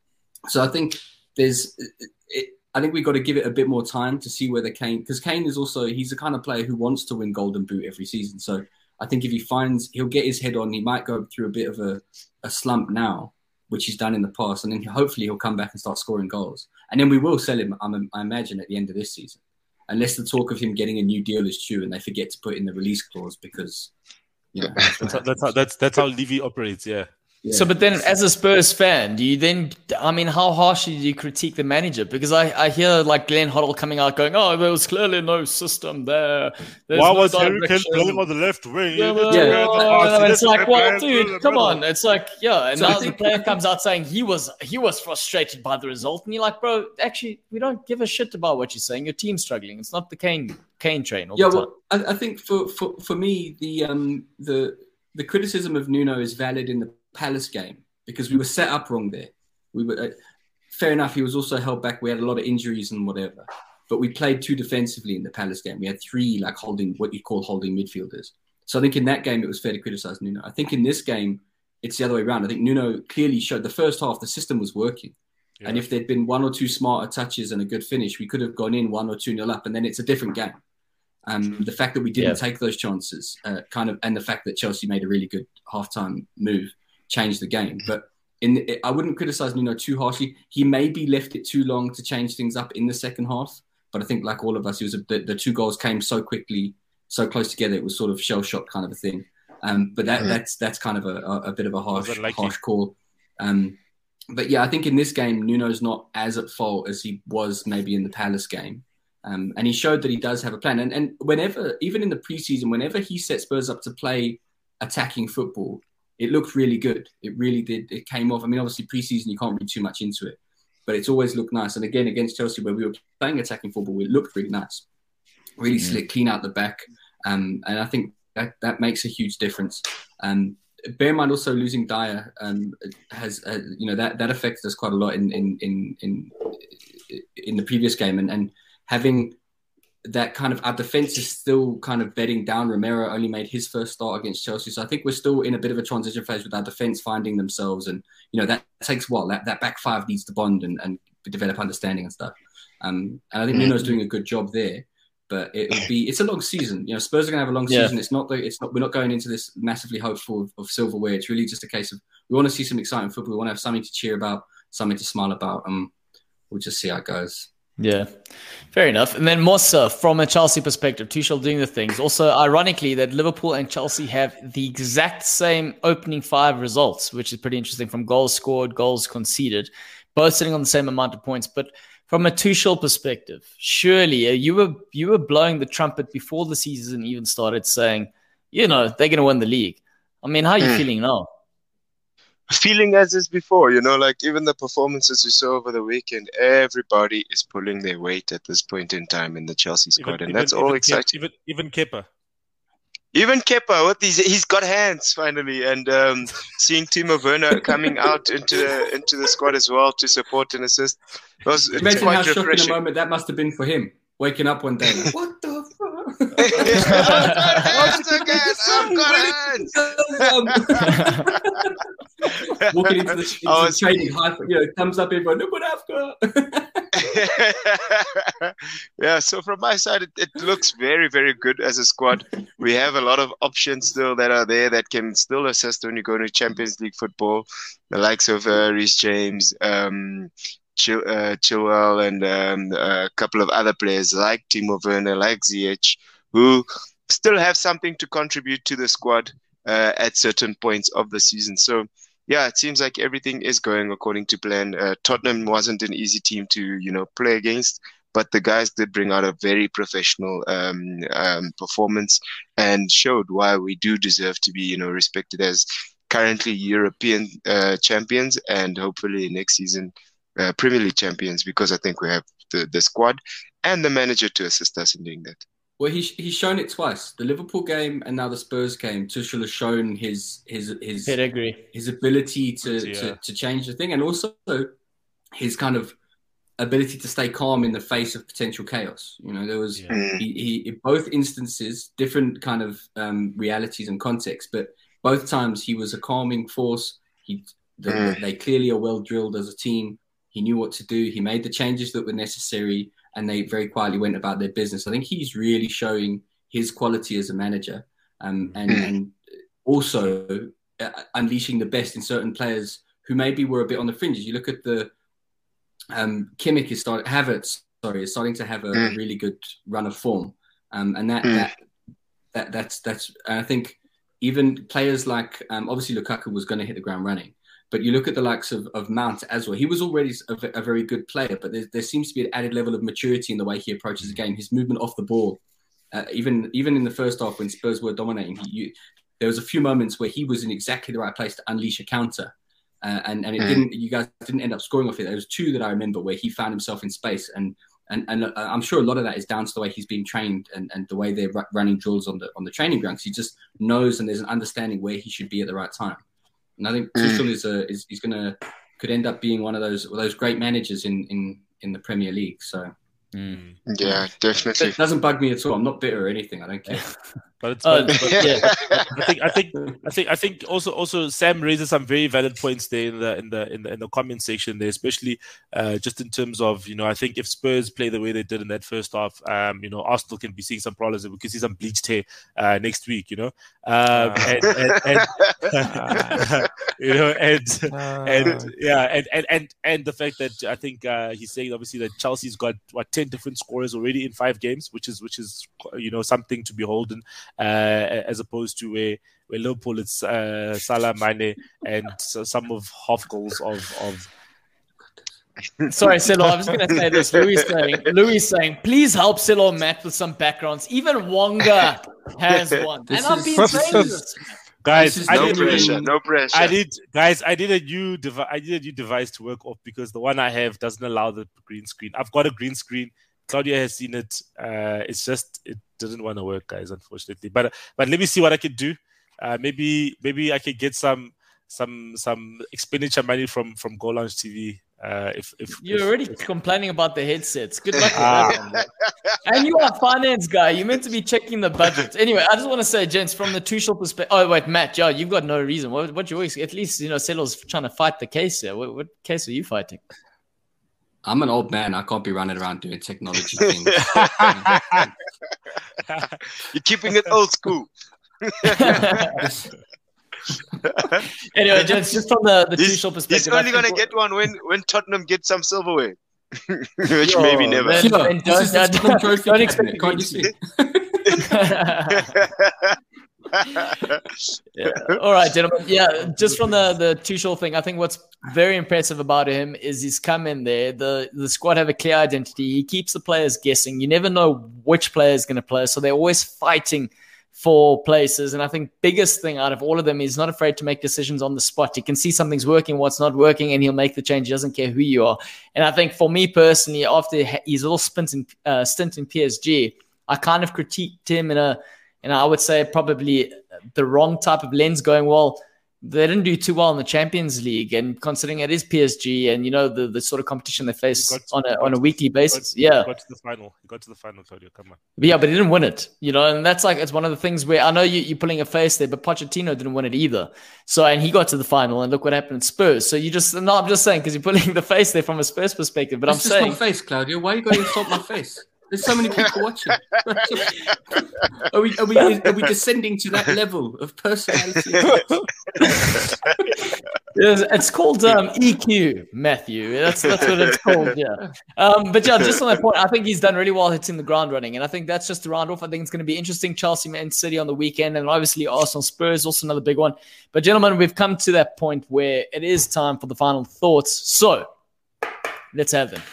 So I think there's, it, I think we've got to give it a bit more time to see whether Kane, because Kane is also, he's the kind of player who wants to win Golden Boot every season. So I think if he finds, he'll get his head on, he might go through a bit of a, a slump now, which he's done in the past, and then hopefully he'll come back and start scoring goals. And then we will sell him, I imagine, at the end of this season. Unless the talk of him getting a new deal is true and they forget to put in the release clause because, you know. that's, how, that's, how, that's, that's how Levy operates, yeah. Yeah. So, but then as a Spurs fan, do you then, I mean, how harshly do you critique the manager? Because I, I hear like Glenn Hoddle coming out going, oh, there was clearly no system there. There's Why no was Harry Kane playing on the left wing? Yeah, well, yeah. Yeah. It's like, well, dude, come on. It's like, yeah. And so now the player comes out saying he was he was frustrated by the result. And you're like, bro, actually, we don't give a shit about what you're saying. Your team's struggling. It's not the Kane Kane train all yeah, the time. Well, I, I think for, for, for me, the um the the criticism of Nuno is valid in the Palace game, because we were set up wrong there. We were uh, fair enough. He was also held back. We had a lot of injuries and whatever, but we played too defensively in the Palace game. We had three like holding, what you call holding midfielders. So I think in that game it was fair to criticise Nuno. I think in this game it's the other way around. I think Nuno clearly showed the first half the system was working, yeah. and if there'd been one or two smarter touches and a good finish, we could have gone in one or two nil up, and then it's a different game. Um, the fact that we didn't yeah. take those chances, uh, kind of, and the fact that Chelsea made a really good halftime move changed the game. But in the, I wouldn't criticise Nuno too harshly. He maybe left it too long to change things up in the second half. But I think, like all of us, he was a, the, the two goals came so quickly, so close together. It was sort of shell shock kind of a thing. Um, but that, mm. that's that's kind of a, a, a bit of a harsh harsh call. Um, but yeah, I think in this game, Nuno's not as at fault as he was maybe in the Palace game. Um, and he showed that he does have a plan. And, and whenever, even in the preseason, whenever he set Spurs up to play attacking football, it looked really good. It really did. It came off. I mean, obviously preseason, you can't read too much into it, but it's always looked nice. And again, against Chelsea, where we were playing attacking football, it looked really nice. Really mm-hmm. slick, clean out the back. Um, and I think that, that makes a huge difference. Um, bear in mind also losing Dyer um, has, uh, you know, that, that affected us quite a lot in in in in, in the previous game. And, and having that kind of, our defense is still kind of bedding down. Romero only made his first start against Chelsea. So I think we're still in a bit of a transition phase with our defense finding themselves. And, you know, that takes what? That, that back five needs to bond and, and develop understanding and stuff. Um, and I think Nuno's doing a good job there. But it will be, it's a long season. You know, Spurs are going to have a long yeah. season. It's not, the, it's not, we're not going into this massively hopeful of, of silverware. It's really just a case of, we want to see some exciting football. We want to have something to cheer about, something to smile about. And we'll just see how it goes. Yeah, fair enough. And then Mossa, from a Chelsea perspective, Tuchel doing the things. Also, ironically, that Liverpool and Chelsea have the exact same opening five results, which is pretty interesting, from goals scored, goals conceded, both sitting on the same amount of points. But from a Tuchel perspective, surely uh, you were you were blowing the trumpet before the season even started, saying, you know, they're going to win the league. I mean, how are you mm. feeling now? Feeling as is before, you know, like even the performances we saw over the weekend, everybody is pulling their weight at this point in time in the Chelsea squad, even, and even, that's all even, exciting. Even even Kepa. Even Kepa, what these, he's got hands finally, and um, seeing Timo Werner coming out into the into the squad as well to support and assist. It was, it's Imagine quite how shocking refreshing. a moment that must have been for him, waking up one day. Like, what the fuck? I've got hands again. I've got hands. Walking into the, into the training, high, you know, thumbs up, everyone. Look what I've got. Yeah, so from my side, it, it looks very, very good as a squad. We have a lot of options still that are there that can still assist when you go to Champions League football. The likes of uh, Reece James, um, Chil- uh, Chilwell, and um, a couple of other players like Timo Werner, like Ziyech, who still have something to contribute to the squad uh, at certain points of the season. So, yeah, it seems like everything is going according to plan. Uh, Tottenham wasn't an easy team to, you know, play against, but the guys did bring out a very professional um, um, performance and showed why we do deserve to be, you know, respected as currently European uh, champions and hopefully next season uh, Premier League champions, because I think we have the, the squad and the manager to assist us in doing that. Well, he's he's shown it twice. The Liverpool game and now the Spurs game. Tuchel has shown his his his pedigree, his ability to, yeah. to to change the thing, and also his kind of ability to stay calm in the face of potential chaos. You know, there was yeah. he, he in both instances, different kind of um, realities and contexts, but both times he was a calming force. He the, mm. they clearly are well drilled as a team. He knew what to do. He made the changes that were necessary, and they very quietly went about their business. I think he's really showing his quality as a manager, um, and, mm. and also uh, unleashing the best in certain players who maybe were a bit on the fringes. You look at the um, Kimmich is starting, Havertz, sorry, is starting to have a, mm. a really good run of form, um, and that, mm. that that that's that's. I think even players like um, obviously Lukaku was going to hit the ground running. But you look at the likes of, of Mount as well. He was already a, a very good player, but there, there seems to be an added level of maturity in the way he approaches the game. His movement off the ball, uh, even even in the first half when Spurs were dominating, he, you, there was a few moments where he was in exactly the right place to unleash a counter, uh, and and it mm. didn't. You guys didn't end up scoring off it. There was two that I remember where he found himself in space, and and and uh, I'm sure a lot of that is down to the way he's being trained and, and the way they're r- running drills on the on the training ground. Because he just knows and there's an understanding where he should be at the right time. And I think Tuchel mm. is a, is he's gonna could end up being one of those those great managers in, in, in the Premier League. So mm. yeah, definitely. It doesn't bug me at all. I'm not bitter or anything. I don't care. But it's Uh, but, but, yeah. I think I think I think I think also also Sam raises some very valid points there in the in the in the, in the comment section there, especially uh, just in terms of, you know, I think if Spurs play the way they did in that first half, um, you know, Arsenal can be seeing some problems. We could see some bleached hair uh, next week, you know, um, and, and, and you know, and and yeah, and, and and and the fact that I think uh, he's saying obviously that Chelsea's got what ten different scorers already in five games, which is which is you know something to beholden. Uh, as opposed to where, where Liverpool, it's uh, Salah, Mane, and so some of half goals of of Sorry, Silo, I was going to say this. Louis saying, Louis saying, please help Silo Matt with some backgrounds. Even Wonga has one. This and I've is- been this saying is- this. Guys, This is I No need, pressure, no pressure. I need, guys, I need a new device. I need a new device to work off because the one I have doesn't allow the green screen. I've got a green screen. Claudia has seen it. Uh, it's just it doesn't want to work, guys, unfortunately. But but let me see what I can do. Uh, maybe maybe I can get some some some expenditure money from from Goal Lounge T V. Uh, if if You're if- already if- complaining about the headsets. Good luck with Ah. that one, bro. And you are a finance guy. You're meant to be checking the budget. Anyway, I just want to say, gents, from the Tuchel perspective. Oh, wait, Matt, yeah, you've got no reason. What, what you always, at least, you know, Settle's trying to fight the case here. What, what case are you fighting? I'm an old man. I can't be running around doing technology things. You're keeping it old school. Anyway, gents, just from the, the He's, Tuchel perspective. he's I only think gonna what- get one when, when Tottenham get some silverware, which Yo, maybe never. man. Sure, And this is don't- the don't- trophy don't expect cabinet, me can't you see? Yeah. All right, gentlemen. Yeah, just from the the Tuchel thing, I think what's very impressive about him is he's come in there. The the squad have a clear identity. He keeps the players guessing. You never know which player is going to play, so they're always fighting for places. And I think biggest thing out of all of them, he's not afraid to make decisions on the spot. He can see something's working, what's not working, and he'll make the change. He doesn't care who you are. And I think for me personally, after his little stint in, uh, stint in P S G, I kind of critiqued him in a, and I would say probably the wrong type of lens, going, well, they didn't do too well in the Champions League, and considering it is P S G and, you know, the, the sort of competition they face He got- on a he got on a to- weekly he basis. got- Yeah. he got to the final. He got to the final, Claudio. Come on. Yeah, but he didn't win it, you know, and that's like, it's one of the things where I know you, you're pulling a face there, but Pochettino didn't win it either. So, and he got to the final, and look what happened in Spurs. So you just, no, I'm just saying, because you're pulling the face there from a Spurs perspective, but That's I'm just saying, my face, Claudio. Why are you going to insult my face? There's so many people watching. Are we, are we, are we descending to that level of personality? It's it's called um, E Q, Matthew. That's that's what it's called, yeah. Um, but yeah, just on that point, I think he's done really well hitting the ground running. And I think that's just to round off. I think it's going to be interesting. Chelsea, Man City on the weekend. And obviously Arsenal, Spurs, also another big one. But gentlemen, we've come to that point where it is time for the final thoughts. So let's have them.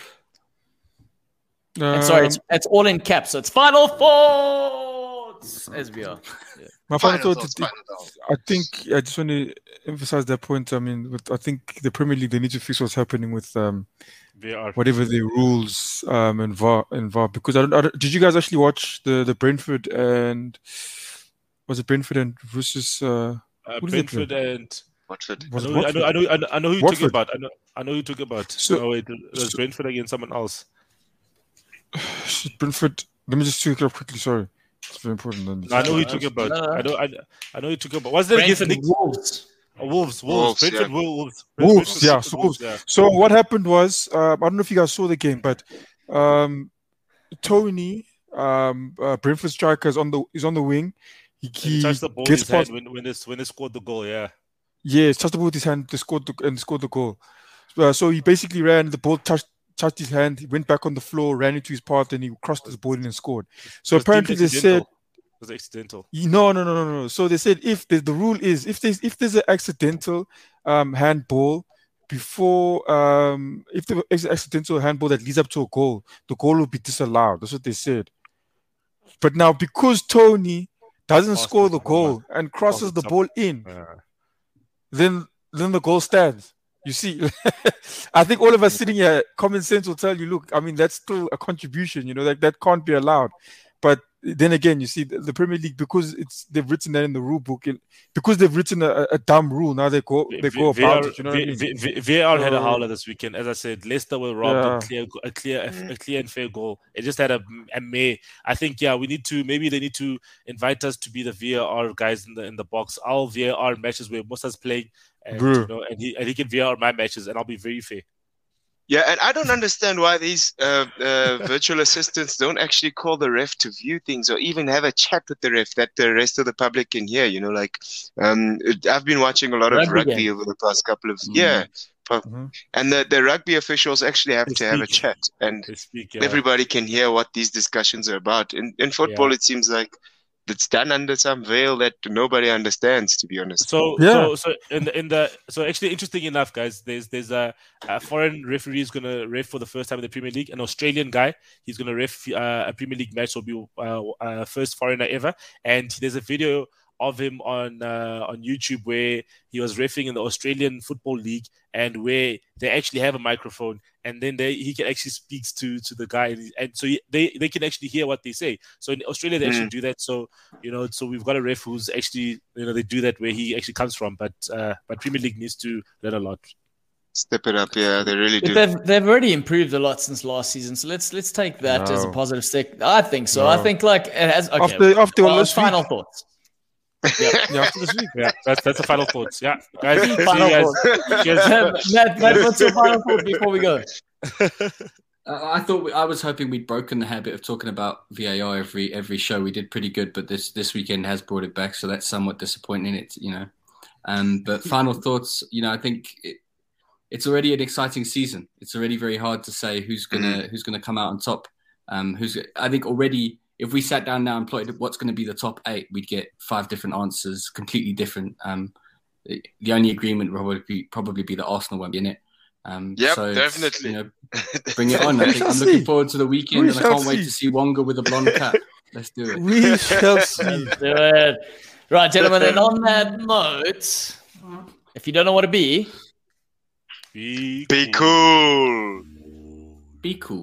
And sorry, it's, it's all in caps. So it's final thoughts as we are. Yeah. My final Final thought, thoughts, is- final thoughts. I think I just want to emphasize that point. I mean, with, I think the Premier League, they need to fix what's happening with um, V A R. whatever the rules um, and V A R, and V A R. Because I don't, I don't, did you guys actually watch the, the Brentford and was it Brentford and versus uh, Uh, Who did they play? Brentford and Watford. I was it know, I Watford? know, I know, I know, I know who you're talking Watford. about. I know, I know who you're talking about. So- no, wait, it was so- Brentford against someone else. Shit, Brentford? Let me just check it up quickly. Sorry, it's very important. Then. No, I know who you're Uh, talking about. no, no. I know, I, I know who you're talking about. Was that against the Brentford Knicks? Wolves. Oh, Wolves, Wolves, Wolves, Brentford, yeah. Wolves, Wolves, Brentford, yeah, Brentford, so Wolves. yeah. So what happened was, uh, I don't know if you guys saw the game, but um, Tony, um, uh, Brentford striker, is on the is on the wing. He, And he he touched the ball in gets his hand past. when when they when they scored the goal. Yeah, Yeah, touched the ball with his hand to score the, and scored the goal. Uh, so he basically ran. The ball touched touched his hand. He went back on the floor, ran into his path, and he crossed his ball in and scored. So It was deemed apparently they said. accidental. It was accidental. No, no, no, no, no. So they said if the, the rule is if there's if there's an accidental um, handball before um, if there is an accidental handball that leads up to a goal, the goal will be disallowed. That's what they said. But now because Tony doesn't Passes score the the goal and crosses passes the up. ball in, Yeah. then then the goal stands. You see, I think all of us sitting here, common sense will tell you, look, I mean, that's still a contribution, you know, like that can't be allowed. But then again, you see, the, the Premier League, because it's they've written that in the rule book, it, because they've written a, a dumb rule, now they go they go V- about V R it. You know what I mean? V- V- V R had a So- howler this weekend. As I said, Leicester were robbed Yeah. a clear, a clear, a clear and fair goal. It just had a, a may. I think, yeah, we need to maybe they need to invite us to be the V R guys in the in the box. I'll V R matches where Musa's playing, and Bro. you know, and he and he can V R my matches, and I'll be very fair. Yeah, and I don't understand why these uh, uh, virtual assistants don't actually call the ref to view things or even have a chat with the ref that the rest of the public can hear. You know, like um, it- I've been watching a lot of Rugby rugby game. over the past couple of Mhm. yeah, pu- Mhm. and the, the rugby officials actually have They to have a speak. chat, and They speak. Yeah. everybody can hear what these discussions are about. In in football, Yeah. it seems like it's done under some veil that nobody understands, to be honest. So, Yeah. so, so in the in the so actually, interesting enough, guys, there's there's a, a foreign referee who's gonna ref for the first time in the Premier League, an Australian guy. He's gonna ref uh, a Premier League match. Will be uh, uh, first foreigner ever, and there's a video of him on uh, on YouTube where he was reffing in the Australian Football League, and where they actually have a microphone, and then they he can actually speaks to to the guy, and so he, they they can actually hear what they say. So in Australia they actually Mm. do that. So you know, so we've got a ref who's actually, you know, they do that where he actually comes from. But uh, but Premier League needs to learn a lot. Step it up, yeah, they really But do. they've they've already improved a lot since last season, so let's let's take that as a No. positive step. I think so. I No. think like it has. Okay, After- after well, last final week- thoughts. Yeah, Yeah, after this week. yeah, that's that's the final thoughts. Yeah, guys, see you Final guys. thoughts. Cheers. Matt, Matt, what's your final thought before we go? Uh, I thought we, I was hoping we'd broken the habit of talking about V A R every every show. We did pretty good, but this this weekend has brought it back, so that's somewhat disappointing. It's you know, um, but final thoughts. You know, I think it, it's already an exciting season. It's already very hard to say who's gonna who's gonna come out on top. Um, who's I think already. If we sat down now and plotted what's going to be the top eight, we'd get five different answers, completely different. Um, the, the only agreement would probably be, probably be that Arsenal won't be in it. Um, Yep, so it's, definitely. You know, bring it on. I think, shall I'm looking see. forward to the weekend, We and I shall can't wait see. to see Wonga with a blonde cap. Let's do it. We shall see. Do it. Right, gentlemen, and on that note, if you don't know what to be, Be Be cool. Be cool.